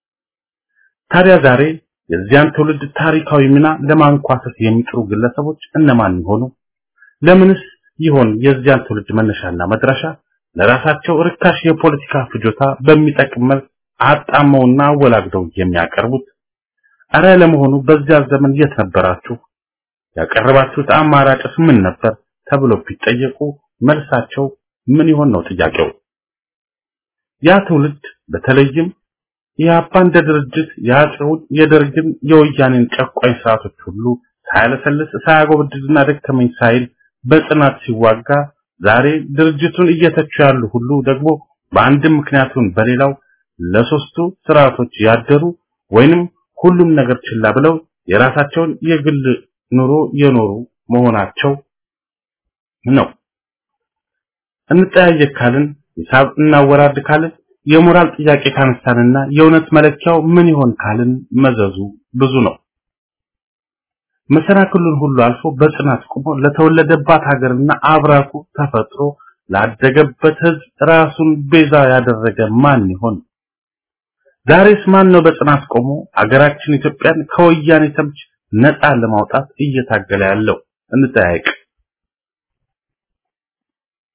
ታዲያ ዛሬ የዚያን ትውልድ ታሪካዊ ሚና ለማንኳሰስ የሚጥሩ ግለሰቦች እነማን ይሆኑ? ለምንስ ይሆን የዚያን ትውልድ መነሻና መድረሻ ለራሳቸው ርካሽ የፖለቲካ ፍጆታ በሚጠቅም መልክ አጣመውና ወላግደው የሚያቀርቡት? አረ ለመሆኑ በዚያ ዘመን የት ነበራችሁ? ያቀረባችሁት አማራጭስ ምን ነበር ተብሎ ቢጠየቁ መልሳቸው ምን ይሆን ነው ጥያቄው። ያ ትውልድ በተለይም የኢሃፓ እንደ ድርጅት ያጨውን የደርግን የወያኔን ጨቋኝ ስርዓቶች ሁሉ ሳያለሰልስ ሳያጎበድድና ደከመኝ ሳይል በጽናት ሲዋጋ ዛሬ ድርጅቱን እየተቹ ያሉ ሁሉ ደግሞ በአንድም ምክንያቱን በሌላው ለሶስቱ ስርዓቶች ያደሩ ወይንም ሁሉም ነገር ችላ ብለው የራሳቸውን የግል ኑሮ የኖሩ መሆናቸው ነው። እንጠያየቅ ካልን ሂሳብ እናወራድ ካልን የሞራል ጥያቄ ካነሳንና የእውነት መለኪያው ምን ይሆን ካልን መዘዙ ብዙ ነው። መሰናክሉን ሁሉ አልፎ በጽናት ቆሞ ለተወለደባት ሀገርና አብራኩ ተፈጥሮ ላደገበት ህዝብ ራሱን ቤዛ ያደረገ ማን ይሆን? ዛሬስ ማን ነው በጽናት ቆሞ ሀገራችን ኢትዮጵያን ከወያኔ ተምች ነፃ ለማውጣት እየታገለ ያለው? እንጠያየቅ።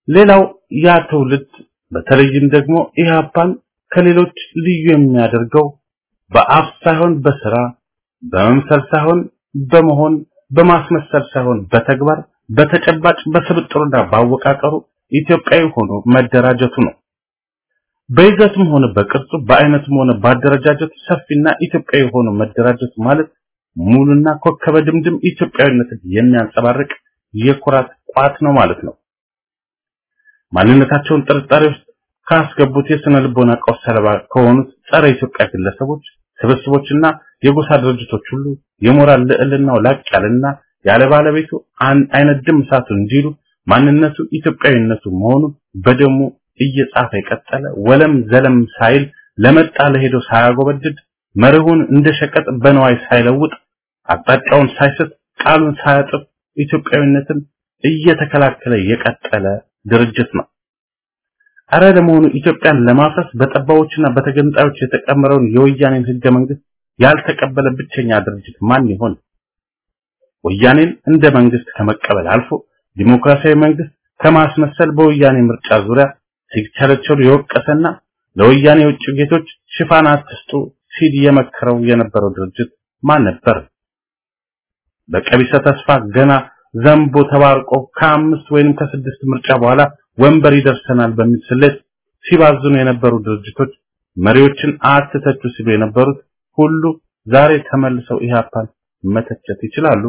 ሌላው ያ ትውልድ በተለይም ደግሞ ኢህአፓን ከሌሎች ልዩ የሚያደርገው በአፍ ሳይሆን በስራ በመምሰል ሳይሆን በመሆን በማስመሰል ሳይሆን በተግባር በተጨባጭ በስብጥሩና ባወቃቀሩ ኢትዮጵያዊ ሆኖ መደራጀቱ ነው። በይዘቱም ሆነ በቅርጹ በአይነቱም ሆነ ባደረጃጀቱ ሰፊና ኢትዮጵያዊ ሆኖ መደራጀቱ ማለት ሙሉና ኮከበ ድምድም ኢትዮጵያዊነትን የሚያንጸባርቅ የኩራት ቋት ነው ማለት ነው። ማንነታቸውን ጥርጣሬ ውስጥ ካስገቡት የስነ ልቦና ቀውስ ሰለባ ከሆኑት ጸረ ኢትዮጵያ ግለሰቦች ስብስቦችና የጎሳ ድርጅቶች ሁሉ የሞራል ልዕልናው ላቅ ያለና ያለ ባለቤቱ አይነድም እሳቱ እንዲሉ ማንነቱ ኢትዮጵያዊነቱ መሆኑን በደሙ እየጻፈ የቀጠለ ወለም ዘለም ሳይል ለመጣ ለሄዶ ሳያጎበድድ መርሁን እንደሸቀጥ በነዋይ ሳይለውጥ አቅጣጫውን ሳይስት ቃሉን ሳያጥፍ ኢትዮጵያዊነትን እየተከላከለ የቀጠለ ድርጅት ነው። አረ ለመሆኑ ኢትዮጵያን ለማፍረስ በጠባዎችና በተገንጣዮች የተቀመረውን የወያኔን ህገ መንግስት ያልተቀበለ ብቸኛ ድርጅት ማን ይሆን? ወያኔን እንደ መንግስት ከመቀበል አልፎ ዲሞክራሲያዊ መንግስት ከማስመሰል በወያኔ ምርጫ ዙሪያ ሲቸለቸሉ የወቀሰና ለወያኔ ውጭ ጌቶች ሽፋን አትስጡ ሲል የመከረው የነበረው ድርጅት ማን ነበር? በቀቢሰ ተስፋ ገና ዘንቦ ተባርቆ ከ5 ወይንም ከ6 ምርጫ በኋላ ወንበር ይደርሰናል በሚል ስሌት ሲባዝኑ የነበሩ ድርጅቶች መሪዎችን አትተቹ ሲሉ የነበሩት ሁሉ ዛሬ ተመልሰው ኢህአፓን መተቸት ይችላሉ።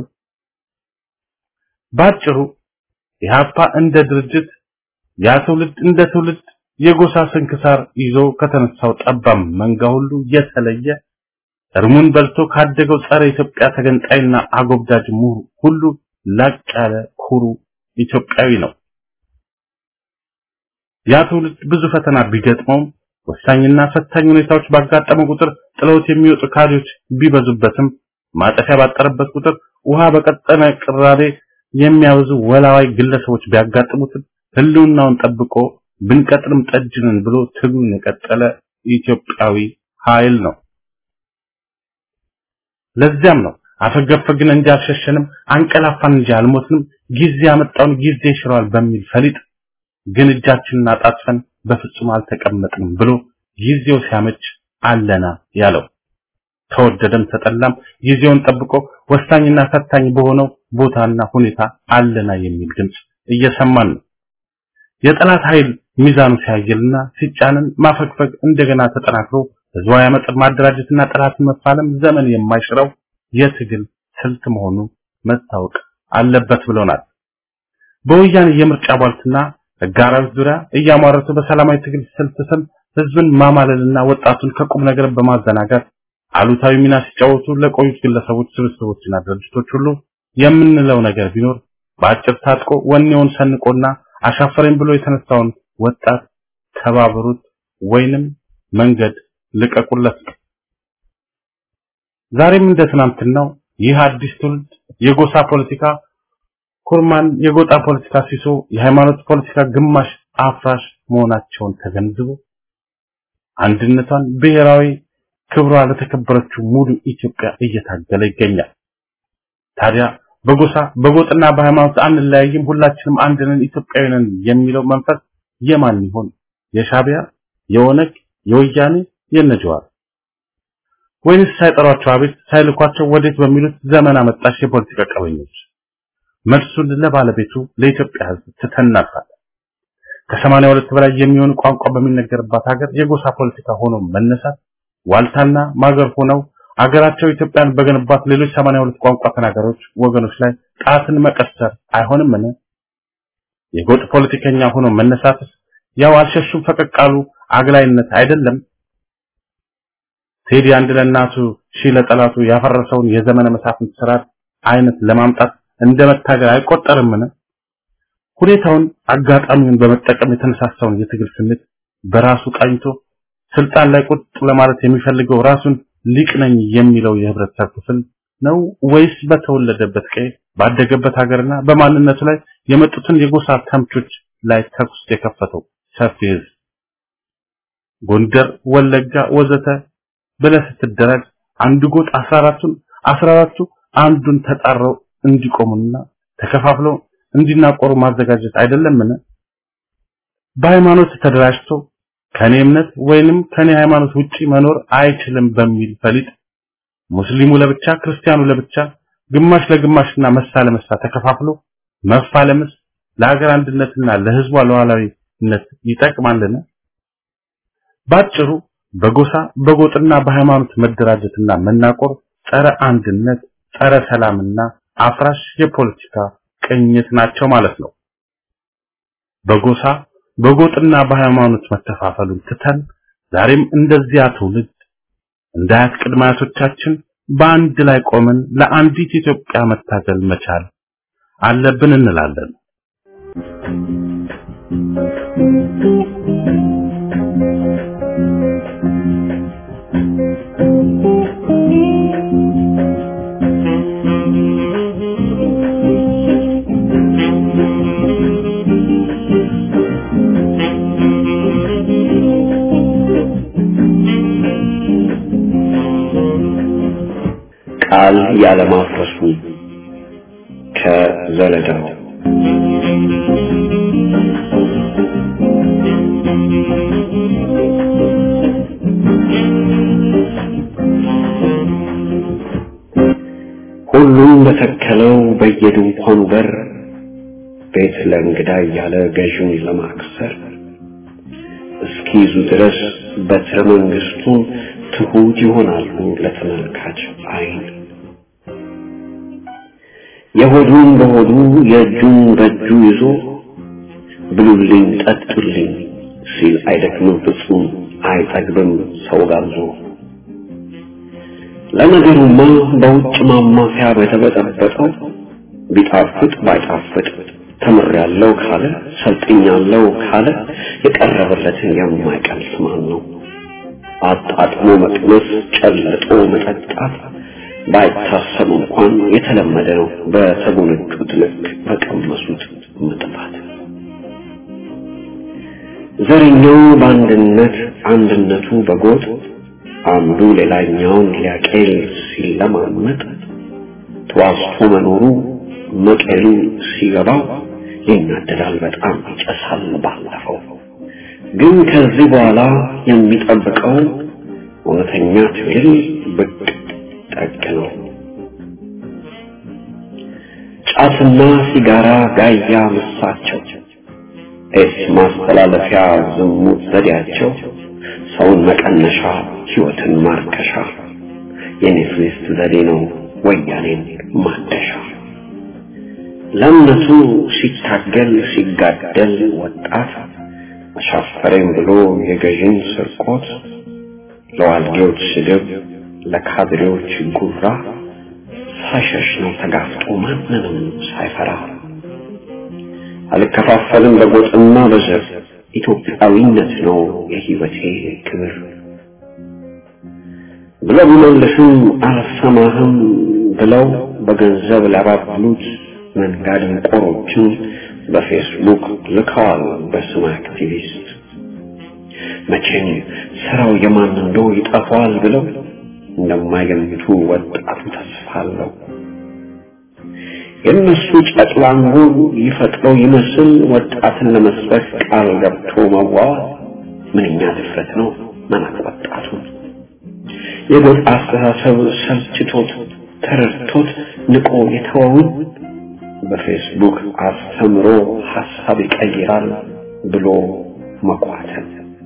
ባጭሩ ኢህአፓ እንደ ድርጅት ያ ትውልድ እንደ ትውልድ የጎሳ ስንክሳር ይዞ ከተነሳው ጠባም መንጋ ሁሉ የተለየ እርሙን በልቶ ካደገው ጸረ ኢትዮጵያ ተገንጣይና አጎብዳጅ ምሁር ሁሉ ላቅ ያለ ኩሩ ኢትዮጵያዊ ነው። ያ ትውልድ ብዙ ፈተና ቢገጥመው ወሳኝና ፈታኝ ሁኔታዎች ባጋጠመው ቁጥር ጥለውት የሚወጡ ካድሬዎች ቢበዙበትም ማጠፊያ ባጠረበት ቁጥር ውሃ በቀጠነ ቅራሬ የሚያወዙ ወላዋይ ግለሰቦች ቢያጋጥሙት ህልውናውን ጠብቆ ብንቀጥልም ጠጅንን ብሎ ትግሉን የቀጠለ ኢትዮጵያዊ ኃይል ነው። ለዚያም ነው አፈገፈግን እንጂ አልሸሸንም አንቀላፋን እንጂ አልሞትንም ጊዜ ያመጣውን ጊዜ ይሽራል በሚል ፈሊጥ ግን እጃችንን አጣጥፈን በፍጹም አልተቀመጥንም ብሎ ጊዜው ሲያመች አለና ያለው። ተወደደም ተጠላም ጊዜውን ጠብቆ ወሳኝና ፈታኝ በሆነው ቦታና ሁኔታ አለና የሚል ድምጽ እየሰማን ነው። የጠላት ኃይል ሚዛኑ ሲያየልና ሲጫንን ማፈግፈግ እንደገና ተጠናክሮ ህዝባዊ አመጽ ማደራጀትና ጠላትን መፋለም ዘመን የማይሽረው የትግል ስልት መሆኑ መታወቅ አለበት ብለናል። በወያኔ የምርጫ ቧልትና ጋራዎች ዙሪያ እያማረቱ በሰላማዊ ትግል ስልት ስም ህዝብን ማማለልና ወጣቱን ከቁም ነገር በማዘናጋት አሉታዊ ሚና ሲጫወቱ ለቆዩት ግለሰቦች ስብስቦችና ድርጅቶች ሁሉ የምንለው ነገር ቢኖር በአጭር ታጥቆ ወኔውን ሰንቆና አሻፈረኝ ብሎ የተነሳውን ወጣት ተባበሩት ወይንም መንገድ ልቀቁለት። ዛሬም እንደ ትናንትናው ይህ አዲስ ትውልድ የጎሳ ፖለቲካ ኩርማን የጎጣ ፖለቲካ ሲሶ የሃይማኖት ፖለቲካ ግማሽ አፍራሽ መሆናቸውን ተገንዝቦ አንድነቷን ብሔራዊ ክብሯ ለተከበረችው ሙሉ ኢትዮጵያ እየታገለ ይገኛል። ታዲያ በጎሳ በጎጥና በሃይማኖት አንለያይም ሁላችንም አንድ ነን ኢትዮጵያዊ ነን የሚለው መንፈስ የማን ይሆን? የሻቢያ፣ የኦነግ፣ የወያኔ፣ የነጀዋር ወይንስ ሳይጠሯቸው አቤት ሳይልኳቸው ወዴት በሚሉት ዘመን አመጣሽ የፖለቲካ ቀበኞች? መልሱን ለባለቤቱ ለኢትዮጵያ ሕዝብ ትተናፋለን። ከ82 በላይ የሚሆን ቋንቋ በሚነገርባት ሀገር የጎሳ ፖለቲካ ሆኖ መነሳት ዋልታና ማገር ሆነው አገራቸው ኢትዮጵያን በገነባት ሌሎች 82 ቋንቋ ተናጋሪዎች ወገኖች ላይ ጣትን መቀሰር አይሆንምን? የጎጥ ፖለቲከኛ ሆኖ መነሳትስ ያው አልሸሹም ፈቀቃሉ አግላይነት አይደለም? ቴዲ አንድ ለናቱ ሺህ ለጠላቱ ያፈረሰውን የዘመነ መሳፍንት ስርዓት አይነት ለማምጣት እንደመታገል አይቆጠርምን? ሁኔታውን አጋጣሚውን በመጠቀም የተነሳሳውን የትግል ስሜት በራሱ ቃኝቶ ስልጣን ላይ ቁጥ ለማለት የሚፈልገው ራሱን ሊቅ ነኝ የሚለው የህብረተሰብ ክፍል ነው ወይስ በተወለደበት ቀይ ባደገበት ሀገርና በማንነቱ ላይ የመጡትን የጎሳ ተምቾች ላይ ተኩስ የከፈተው ሰፊ ህዝብ? ጎንደር፣ ወለጋ ወዘተ ብለህ ስትደረግ አንዱ ጎጥ 14ቱ አንዱን ተጣረው እንዲቆሙና ተከፋፍለው እንዲናቆሩ ማዘጋጀት አይደለምን? በሃይማኖት ተደራጅቶ ከኔ እምነት ወይንም ከኔ ሃይማኖት ውጪ መኖር አይችልም በሚል ፈሊጥ ሙስሊሙ ለብቻ ክርስቲያኑ ለብቻ ግማሽ ለግማሽና መሳ ለመሳ ተከፋፍሎ መፋለምስ ለሀገር አንድነትና ለህዝቧ ሉዓላዊነት ይጠቅማልን? ባጭሩ በጎሳ በጎጥና በሃይማኖት መደራጀትና መናቆር ጸረ አንድነት ጸረ ሰላምና አፍራሽ የፖለቲካ ቅኝት ናቸው ማለት ነው። በጎሳ በጎጥና በሃይማኖት መተፋፈሉን ትተን ዛሬም እንደዚያ ትውልድ እንዳያት ቅድማያቶቻችን በአንድ ላይ ቆመን ለአንዲት ኢትዮጵያ መታገል መቻል አለብን እንላለን። ቃል ያለማፍረሱ ከዘለዳው ሁሉም በተከለው በየድንኳኑ በር ቤት ለእንግዳ ያለ ገዥን ለማክሰር እስኪይዙ ድረስ በትረ መንግስቱን ትሁት ይሆናሉ ለተመልካች አይን። የሆዱን በሆዱ የእጁን በእጁ ይዞ ብሉልኝ ጠጡልኝ ሲል አይደክምም ፍጹም አይጠግብም ሰው ጋብዞ። ለነገሩማ በውጭ ማማፊያ በተበጠበጠው ቢጣፍጥ ባይጣፍጥ ተምሬያለሁ ካለ ሰልጥኛለሁ ካለ የቀረበለትን የማይቀምስ ማን ነው? አጣጥሞ መቅመስ ጨልጦ መጠጣት ባይታሰብ እንኳን የተለመደ ነው። በተጎነጩት ልክ በቀመሱት መጥፋት። ዘረኛው በአንድነት አንድነቱ በጎጥ አንዱ ሌላኛውን ሊያቄል ሲለማመጥ ተዋስቶ መኖሩ መቀሉ ሲገባው ይናደዳል በጣም ይጨሳል ባለፈው። ግን ከዚህ በኋላ የሚጠብቀው እውነተኛ ትግል ብቅ ጠቅ ነው። ጫትና ሲጋራ ጋያ ምሳቸው ኤስ ማስተላለፊያ ዝሙት ዘዴያቸው ሰውን መቀነሻ ሕይወትን ማርከሻ የኔፍሊስት ዘዴ ነው ወያኔን ማደሻ። ለእምነቱ ሲታገል ሲጋደል ወጣት አሻፈረኝ ብሎ የገዥን ስርቆት ለዋልጌዎች ስድብ ለካድሬዎች ጉራ ሳይሸሽ ነው ተጋፍጦ ማንንም ሳይፈራ። አልከፋፈልም በጎጥና በዘር ኢትዮጵያዊነት ነው የህይወቴ ክብር ብለው ቢመልሱም አልሰማህም ብለው በገንዘብ ላባብሉት መንጋድን ቆሮችን በፌስቡክ ልከዋል በስም አክቲቪስት። መቼም ስራው የማን እንደው ይጠፋል ብለው እንደማይገምቱ ወጣቱ ተስፋ አለው። የነሱ ጨቅላንጎ ይፈጥረው ይመስል ወጣትን ለመስበክ ቃል ገብቶ መዋዋል ምንኛ ድፍረት ነው መናቅ ወጣቱን። የጎጥ አስተሳሰብ ሰልችቶት ተረድቶት ንቆ የተወውን በፌስቡክ አስተምሮ ሐሳብ ይቀይራል ብሎ መቋተል።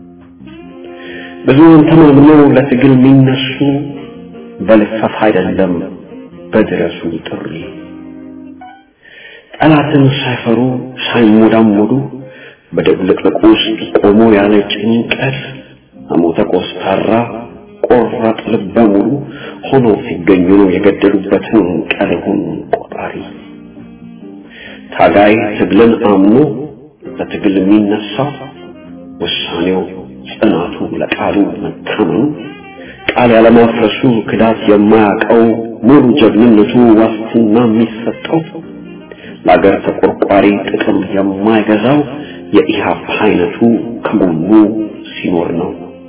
ብዙውን ተማምነው ለትግል የሚነሱ በልፈፍ አይደለም በድረሱ ጥሪ ጠላትን ሳይፈሩ ሳይሞዳሞዱ በድብልቅልቁ ውስጥ ቆሞ ያለ ጭንቀት አሞተ ኮስታራ ቆራጥ ልበ ሙሉ ሆኖ ሲገኙ ነው የገደሉበትን ቀልቡን ቆጣሪ። ታጋይ ትግልን አምኖ ለትግል የሚነሳ ውሳኔው ጽናቱ ለቃሉ መታመኑ ቃል ያለማፍረሱ ክዳት የማያውቀው ሙሉ ጀግንነቱ ዋስትና የሚሰጠው ለአገር ተቆርቋሪ ጥቅም የማይገዛው የኢሃፓ አይነቱ ከጎኑ ሲኖር ነው።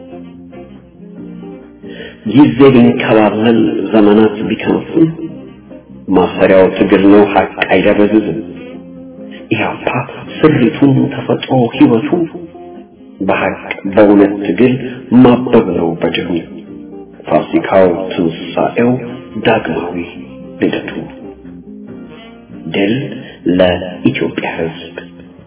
ጊዜ ቢንከባለል ዘመናት ቢከንፉ ማሰሪያው ትግል ነው ሐቅ አይደበዝዝም። ኢህአፓ ስሪቱን ተፈጥሮ ህይወቱ በሐቅ በእውነት ትግል ማበብ ነው በጀሙ ፋሲካው ትንሳኤው ዳግማዊ ልደቱ ድል ለኢትዮጵያ ሕዝብ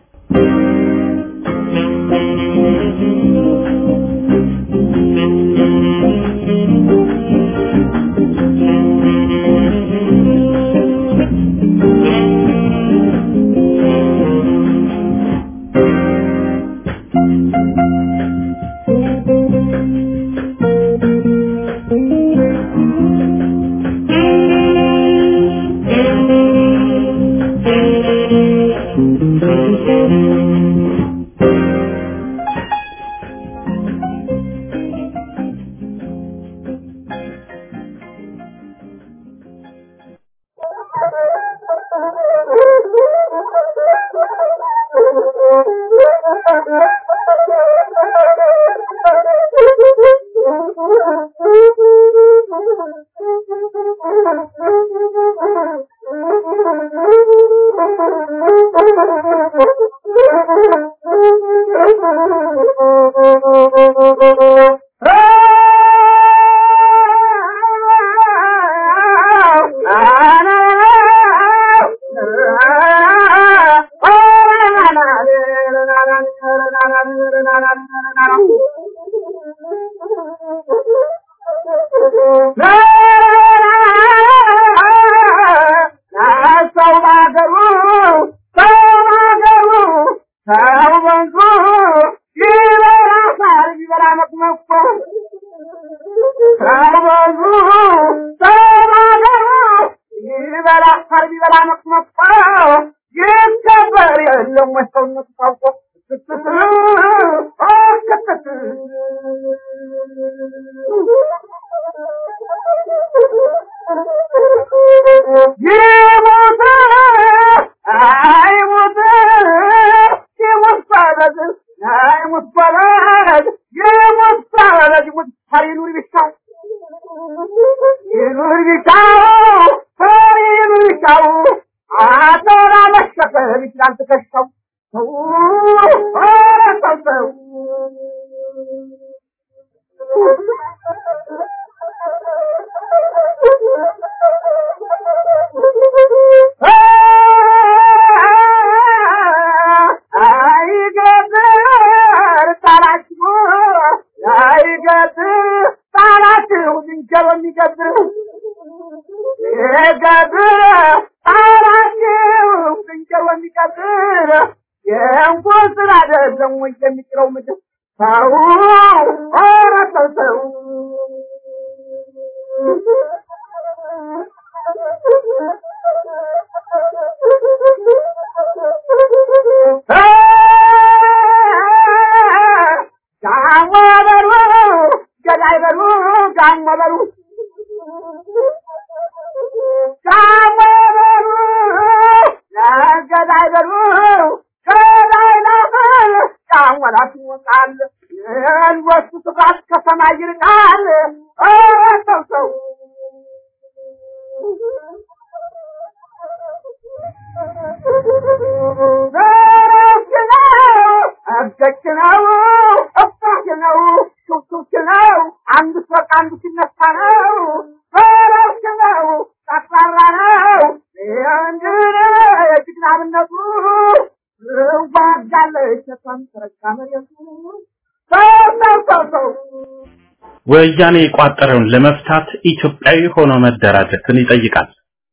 ወያኔ የቋጠረውን ለመፍታት ኢትዮጵያዊ ሆኖ መደራጀትን ይጠይቃል።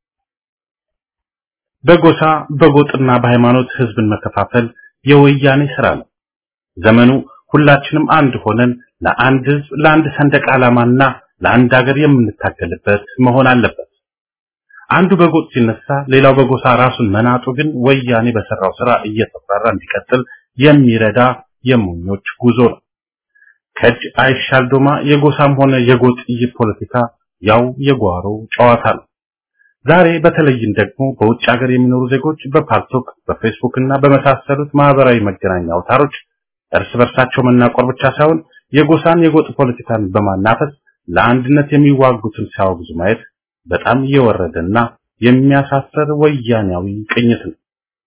በጎሳ በጎጥና በሃይማኖት ህዝብን መከፋፈል የወያኔ ስራ ነው። ዘመኑ ሁላችንም አንድ ሆነን ለአንድ ህዝብ ለአንድ ሰንደቅ ዓላማና ለአንድ ሀገር የምንታገልበት መሆን አለበት። አንዱ በጎጥ ሲነሳ ሌላው በጎሳ ራሱን መናጡ ግን ወያኔ በሰራው ስራ እየተፈራ እንዲቀጥል የሚረዳ የሞኞች ጉዞ ነው። ከጅ አይሻል ዶማ የጎሳም ሆነ የጎጥ ፖለቲካ ያው የጓሮ ጨዋታ ነው። ዛሬ በተለይም ደግሞ በውጭ ሀገር የሚኖሩ ዜጎች በፓልቶክ በፌስቡክ እና በመሳሰሉት ማህበራዊ መገናኛ አውታሮች እርስ በርሳቸው መናቆር ብቻ ሳይሆን የጎሳን የጎጥ ፖለቲካን በማናፈስ ለአንድነት የሚዋጉትን ሲያወግዙ ማየት በጣም የወረደና የሚያሳፍር ወያኔያዊ ቅኝት ነው።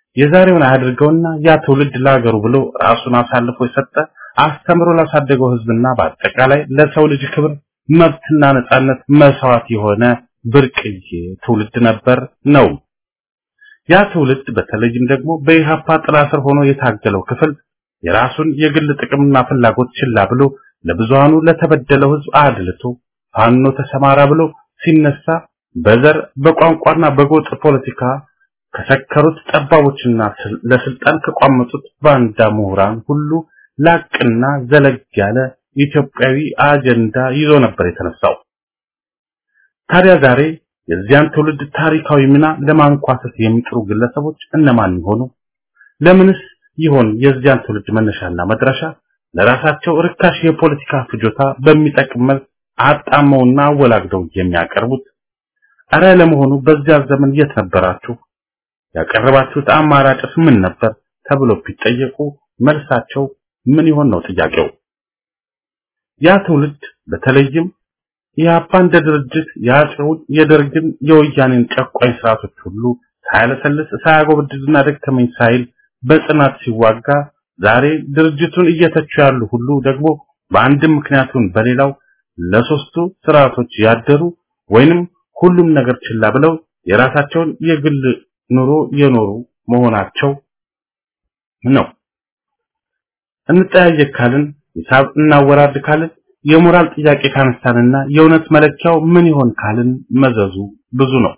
የዛሬውን አያድርገውና ያ ትውልድ ለሀገሩ ብሎ ራሱን አሳልፎ የሰጠ አስተምሮ ላሳደገው ህዝብና በአጠቃላይ ለሰው ልጅ ክብር መብትና ነጻነት መስዋዕት የሆነ ብርቅዬ ትውልድ ነበር ነው። ያ ትውልድ በተለይም ደግሞ በኢሃፓ ጥላ ስር ሆኖ የታገለው ክፍል የራሱን የግል ጥቅምና ፍላጎት ችላ ብሎ ለብዙሃኑ ለተበደለው ህዝብ አድልቶ ፋኖ ተሰማራ ብሎ ሲነሳ በዘር በቋንቋና በጎጥ ፖለቲካ ከሰከሩት ጠባቦችና ለስልጣን ከቋመጡት ባንዳ ምሁራን ሁሉ ላቅና ዘለግ ያለ ኢትዮጵያዊ አጀንዳ ይዞ ነበር የተነሳው። ታዲያ ዛሬ የዚያን ትውልድ ታሪካዊ ሚና ለማንኳሰስ የሚጥሩ ግለሰቦች እነማን ይሆኑ? ለምንስ ይሆን የዚያን ትውልድ መነሻና መድረሻ ለራሳቸው ርካሽ የፖለቲካ ፍጆታ በሚጠቅም መልክ አጣመውና አወላግደው የሚያቀርቡት? አረ ለመሆኑ በዚያ ዘመን የት ነበራችሁ? ያቀረባችሁት አማራጭስ ምን ነበር ተብሎ ቢጠየቁ መልሳቸው ምን ይሆን ነው ጥያቄው። ያ ትውልድ በተለይም ኢህአፓ እንደ ድርጅት ያጨውን የደርግን የወያኔን ጨቋኝ ስርዓቶች ሁሉ ሳያለሰልስ ሳያጎብድድና ደከመኝ ሳይል በጽናት ሲዋጋ ዛሬ ድርጅቱን እየተቹ ያሉ ሁሉ ደግሞ በአንድም ምክንያቱን በሌላው ለሶስቱ ስርዓቶች ያደሩ ወይንም ሁሉም ነገር ችላ ብለው የራሳቸውን የግል ኑሮ የኖሩ መሆናቸው ነው። እንጠያየቅ ካልን ሂሳብ እናወራድ ካልን የሞራል ጥያቄ ካነሳንና የእውነት መለኪያው ምን ይሆን ካልን መዘዙ ብዙ ነው።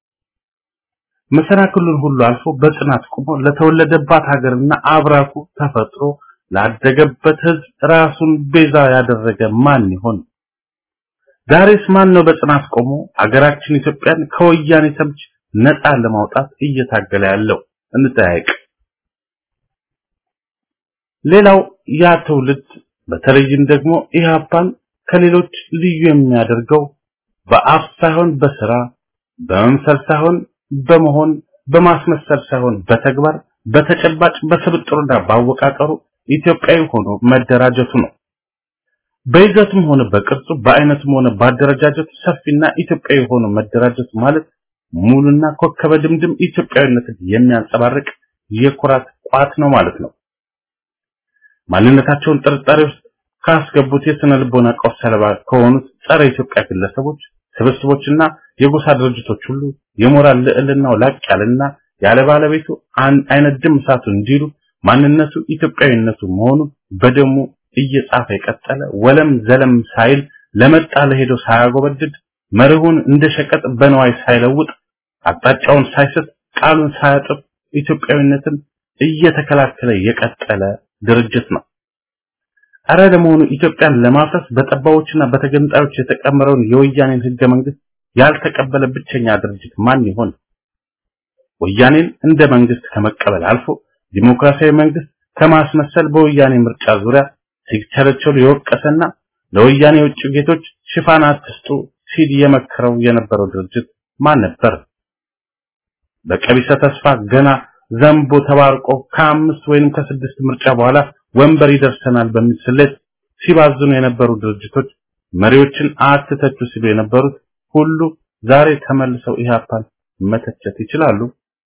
መሰናክሉን ሁሉ አልፎ በጽናት ቆሞ ለተወለደባት ሀገርና አብራኩ ተፈጥሮ ላደገበት ህዝብ ራሱን ቤዛ ያደረገ ማን ይሆን? ዛሬስ ማን ነው በጽናት ቆሞ ሀገራችን ኢትዮጵያን ከወያኔ ተምች ነፃ ለማውጣት እየታገለ ያለው? እንጠያየቅ። ሌላው ያ ትውልድ በተለይም ደግሞ ኢህአፓን ከሌሎች ልዩ የሚያደርገው በአፍ ሳይሆን በስራ በመምሰል ሳይሆን በመሆን በማስመሰል ሳይሆን በተግባር በተጨባጭ በስብጥሩና ባወቃቀሩ ኢትዮጵያዊ ሆኖ መደራጀቱ ነው። በይዘቱም ሆነ በቅርጹ በአይነቱም ሆነ ባደረጃጀቱ ሰፊና ኢትዮጵያዊ ሆኖ መደራጀቱ ማለት ሙሉና ኮከበ ድምድም ኢትዮጵያዊነትን የሚያንጸባርቅ የኩራት ቋት ነው ማለት ነው። ማንነታቸውን ጥርጣሬ ውስጥ ካስገቡት የስነ ልቦና ቀውስ ሰለባ ከሆኑት ጸረ ኢትዮጵያ ግለሰቦች ስብስቦችና የጎሳ ድርጅቶች ሁሉ የሞራል ልዕልናው ላቅ ያለና ያለ ባለቤቱ አይነድም እሳቱ እንዲሉ ማንነቱ ኢትዮጵያዊነቱ መሆኑ በደሙ እየጻፈ የቀጠለ ወለም ዘለም ሳይል ለመጣ ለሄዶ ሳያጎበድድ መርሁን እንደ ሸቀጥ በነዋይ ሳይለውጥ አጣጫውን ሳይስት ቃሉን ሳያጥፍ ኢትዮጵያዊነትን እየተከላከለ የቀጠለ ድርጅት ነው። አረ ለመሆኑ ኢትዮጵያን ለማፍረስ በጠባዎችና በተገንጣዮች የተቀመረውን የወያኔን ህገ መንግስት ያልተቀበለ ብቸኛ ድርጅት ማን ይሆን? ወያኔን እንደ መንግስት ከመቀበል አልፎ ዲሞክራሲያዊ መንግስት ከማስመሰል በወያኔ ምርጫ ዙሪያ ሲቸለቸሉ የወቀሰና ለወያኔ ውጭ ጌቶች ሽፋን አትስጡ ሲል የመከረው የነበረው ድርጅት ማን ነበር? በቀቢሰ ተስፋ ገና ዘንቦ ተባርቆ ከ5 ወይንም ከ6 ምርጫ በኋላ ወንበር ይደርሰናል በሚል ስሌት ሲባዝኑ የነበሩ ድርጅቶች መሪዎችን አትተቹ ሲሉ የነበሩት ሁሉ ዛሬ ተመልሰው ኢህአፓን መተቸት ይችላሉ?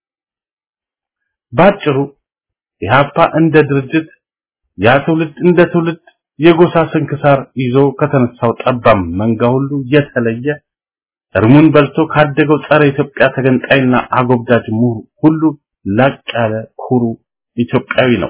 ባጭሩ ኢህአፓ እንደ ድርጅት ያ ትውልድ እንደ ትውልድ የጎሳ ስንክሳር ይዞ ከተነሳው ጠባም መንጋ ሁሉ የተለየ እርሙን በልቶ ካደገው ጸረ ኢትዮጵያ ተገንጣይና አጎብዳጅ ምሁር ሁሉ ላቅ ያለ ኩሩ ኢትዮጵያዊ ነው።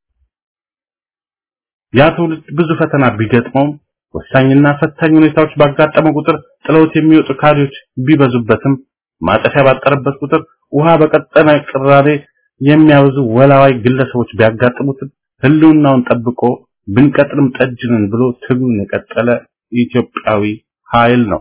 ያ ትውልድ ብዙ ፈተና ቢገጥመው ወሳኝና ፈታኝ ሁኔታዎች ባጋጠመው ቁጥር ጥለውት የሚወጡ ካድሬዎች ቢበዙበትም ማጠፊያ ባጠረበት ቁጥር ውሃ በቀጠነ ቅራሬ የሚያወዙ ወላዋይ ግለሰቦች ቢያጋጥሙትም ህልውናውን ጠብቆ ብንቀጥልም ጠጅንን ብሎ ትግሉን የቀጠለ ኢትዮጵያዊ ኃይል ነው።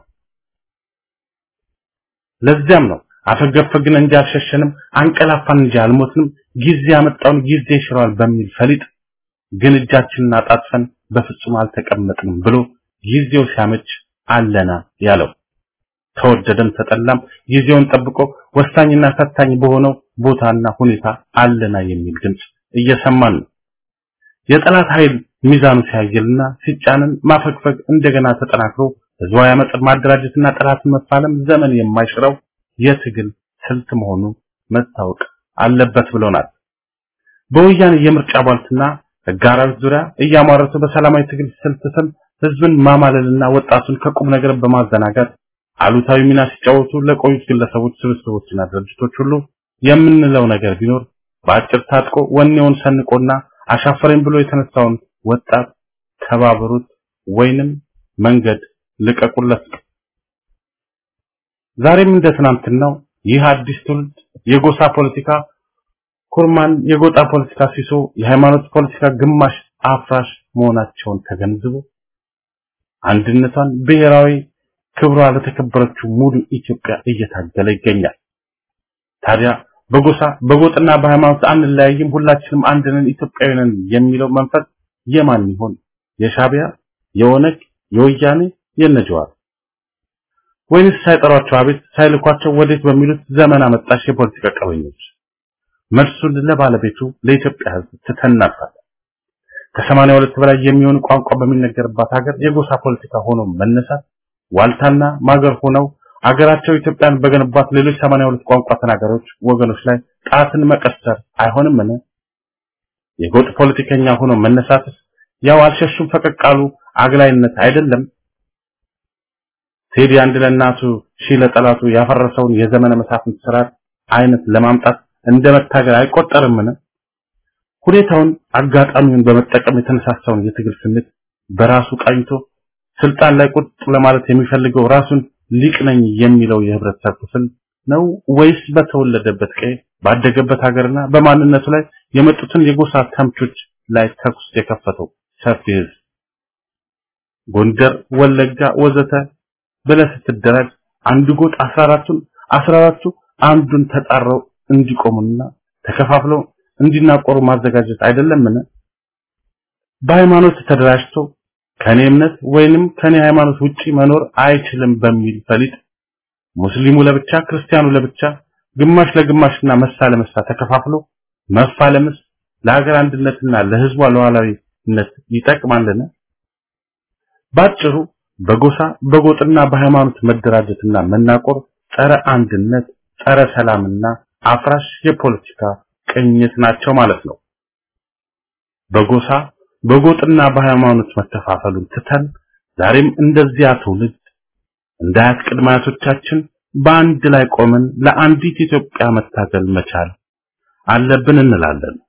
ለዚያም ነው አፈገፈግን እንጂ አልሸሸንም፣ አንቀላፋን እንጂ አልሞትንም፣ ጊዜ ያመጣውን ጊዜ ይሽራል በሚል ፈሊጥ ግን እጃችንን አጣጥፈን በፍጹም አልተቀመጥንም ብሎ ጊዜው ሲያመች አለና ያለው። ተወደደም ተጠላም ጊዜውን ጠብቆ ወሳኝና ፈታኝ በሆነው ቦታና ሁኔታ አለና የሚል ድምጽ እየሰማን ነው። የጠላት ኃይል ሚዛኑ ሲያየልና ሲጫንን ማፈግፈግ እንደገና ተጠናክሮ ህዝባዊ አመጽ ማደራጀትና ጠላትን መፋለም ዘመን የማይሽረው የትግል ስልት መሆኑ መታወቅ አለበት ብሎናል። በወያኔ የምርጫ ቧልትና ህጋራዊት ዙሪያ እያማረቱ በሰላማዊ ትግል ስልት ስም ህዝብን ማማለልና ወጣቱን ከቁም ነገር በማዘናጋት አሉታዊ ሚና ሲጫወቱ ለቆዩት ግለሰቦች፣ ስብስቦችና ድርጅቶች ሁሉ የምንለው ነገር ቢኖር በአጭር ታጥቆ ወኔውን ሰንቆና አሻፈረኝ ብሎ የተነሳውን ወጣት ተባበሩት ወይንም መንገድ ልቀቁለት። ዛሬም እንደ ትናንትናው ይህ አዲስ ትውልድ የጎሳ ፖለቲካ ኩርማን፣ የጎጣ ፖለቲካ ሲሶ፣ የሃይማኖት ፖለቲካ ግማሽ አፍራሽ መሆናቸውን ተገንዝቦ አንድነቷን ብሔራዊ ክብሯ ለተከበረችው ሙሉ ኢትዮጵያ እየታገለ ይገኛል። ታዲያ በጎሳ በጎጥና በሃይማኖት አንለያይም፣ ሁላችንም አንድ ነን፣ ኢትዮጵያዊ ነን የሚለው መንፈስ የማን ይሆን? የሻዕቢያ፣ የኦነግ፣ የወያኔ፣ የነጀዋር ወይስ ሳይጠሯቸው አቤት ሳይልኳቸው ወዴት በሚሉት ዘመን አመጣሽ የፖለቲካ ቀበኞች? መልሱን ለባለቤቱ ለኢትዮጵያ ሕዝብ ትተናፋለን። ከ82 በላይ የሚሆኑ ቋንቋ በሚነገርባት ሀገር የጎሳ ፖለቲካ ሆኖ መነሳት ዋልታና ማገር ሆነው አገራቸው ኢትዮጵያን በገነባት ሌሎች 82 ቋንቋ ተናጋሪዎች ወገኖች ላይ ጣትን መቀሰር አይሆንምን? የጎጥ ፖለቲከኛ ሆኖ መነሳት ያው አልሸሹም ፈቀቃሉ አግላይነት አይደለም? ቴዲ አንድ ለናቱ ሺህ ለጠላቱ ያፈረሰውን የዘመነ መሳፍንት ስርዓት አይነት ለማምጣት እንደመታገል አይቆጠርምን? ሁኔታውን አጋጣሚውን በመጠቀም የተነሳሳውን የትግል ስሜት በራሱ ቃኝቶ ስልጣን ላይ ቁጥ ለማለት የሚፈልገው ራሱን ሊቅ ነኝ የሚለው የህብረተሰብ ክፍል ነው ወይስ በተወለደበት ቀይ ባደገበት ሀገርና በማንነቱ ላይ የመጡትን የጎሳ ተምቾች ላይ ተኩስ የከፈተው ሰፊ ህዝብ? ጎንደር፣ ወለጋ ወዘተ ብለህ ስትደረግ አንድ ጎጥ 14ቱ አንዱን ተጣረው እንዲቆሙና ተከፋፍለው እንዲናቆሩ ማዘጋጀት አይደለምን? በሃይማኖት ተደራጅቶ ከኔ እምነት ወይንም ከኔ ሃይማኖት ውጪ መኖር አይችልም በሚል ፈሊጥ ሙስሊሙ ለብቻ ክርስቲያኑ ለብቻ ግማሽ ለግማሽና መሳ ለመሳ ተከፋፍሎ መፋለምስ ለሀገር አንድነትና ለህዝቧ ሉዓላዊነት ይጠቅማልን? ባጭሩ በጎሳ በጎጥና በሃይማኖት መደራጀትና መናቆር ጸረ አንድነት፣ ጸረ ሰላምና አፍራሽ የፖለቲካ ቅኝት ናቸው ማለት ነው። በጎሳ በጎጥና በሃይማኖት መተፋፈሉን ትተን ዛሬም እንደዚያ ትውልድ እንዳያት ቅድማያቶቻችን በአንድ ላይ ቆመን ለአንዲት ኢትዮጵያ መታገል መቻል አለብን እንላለን።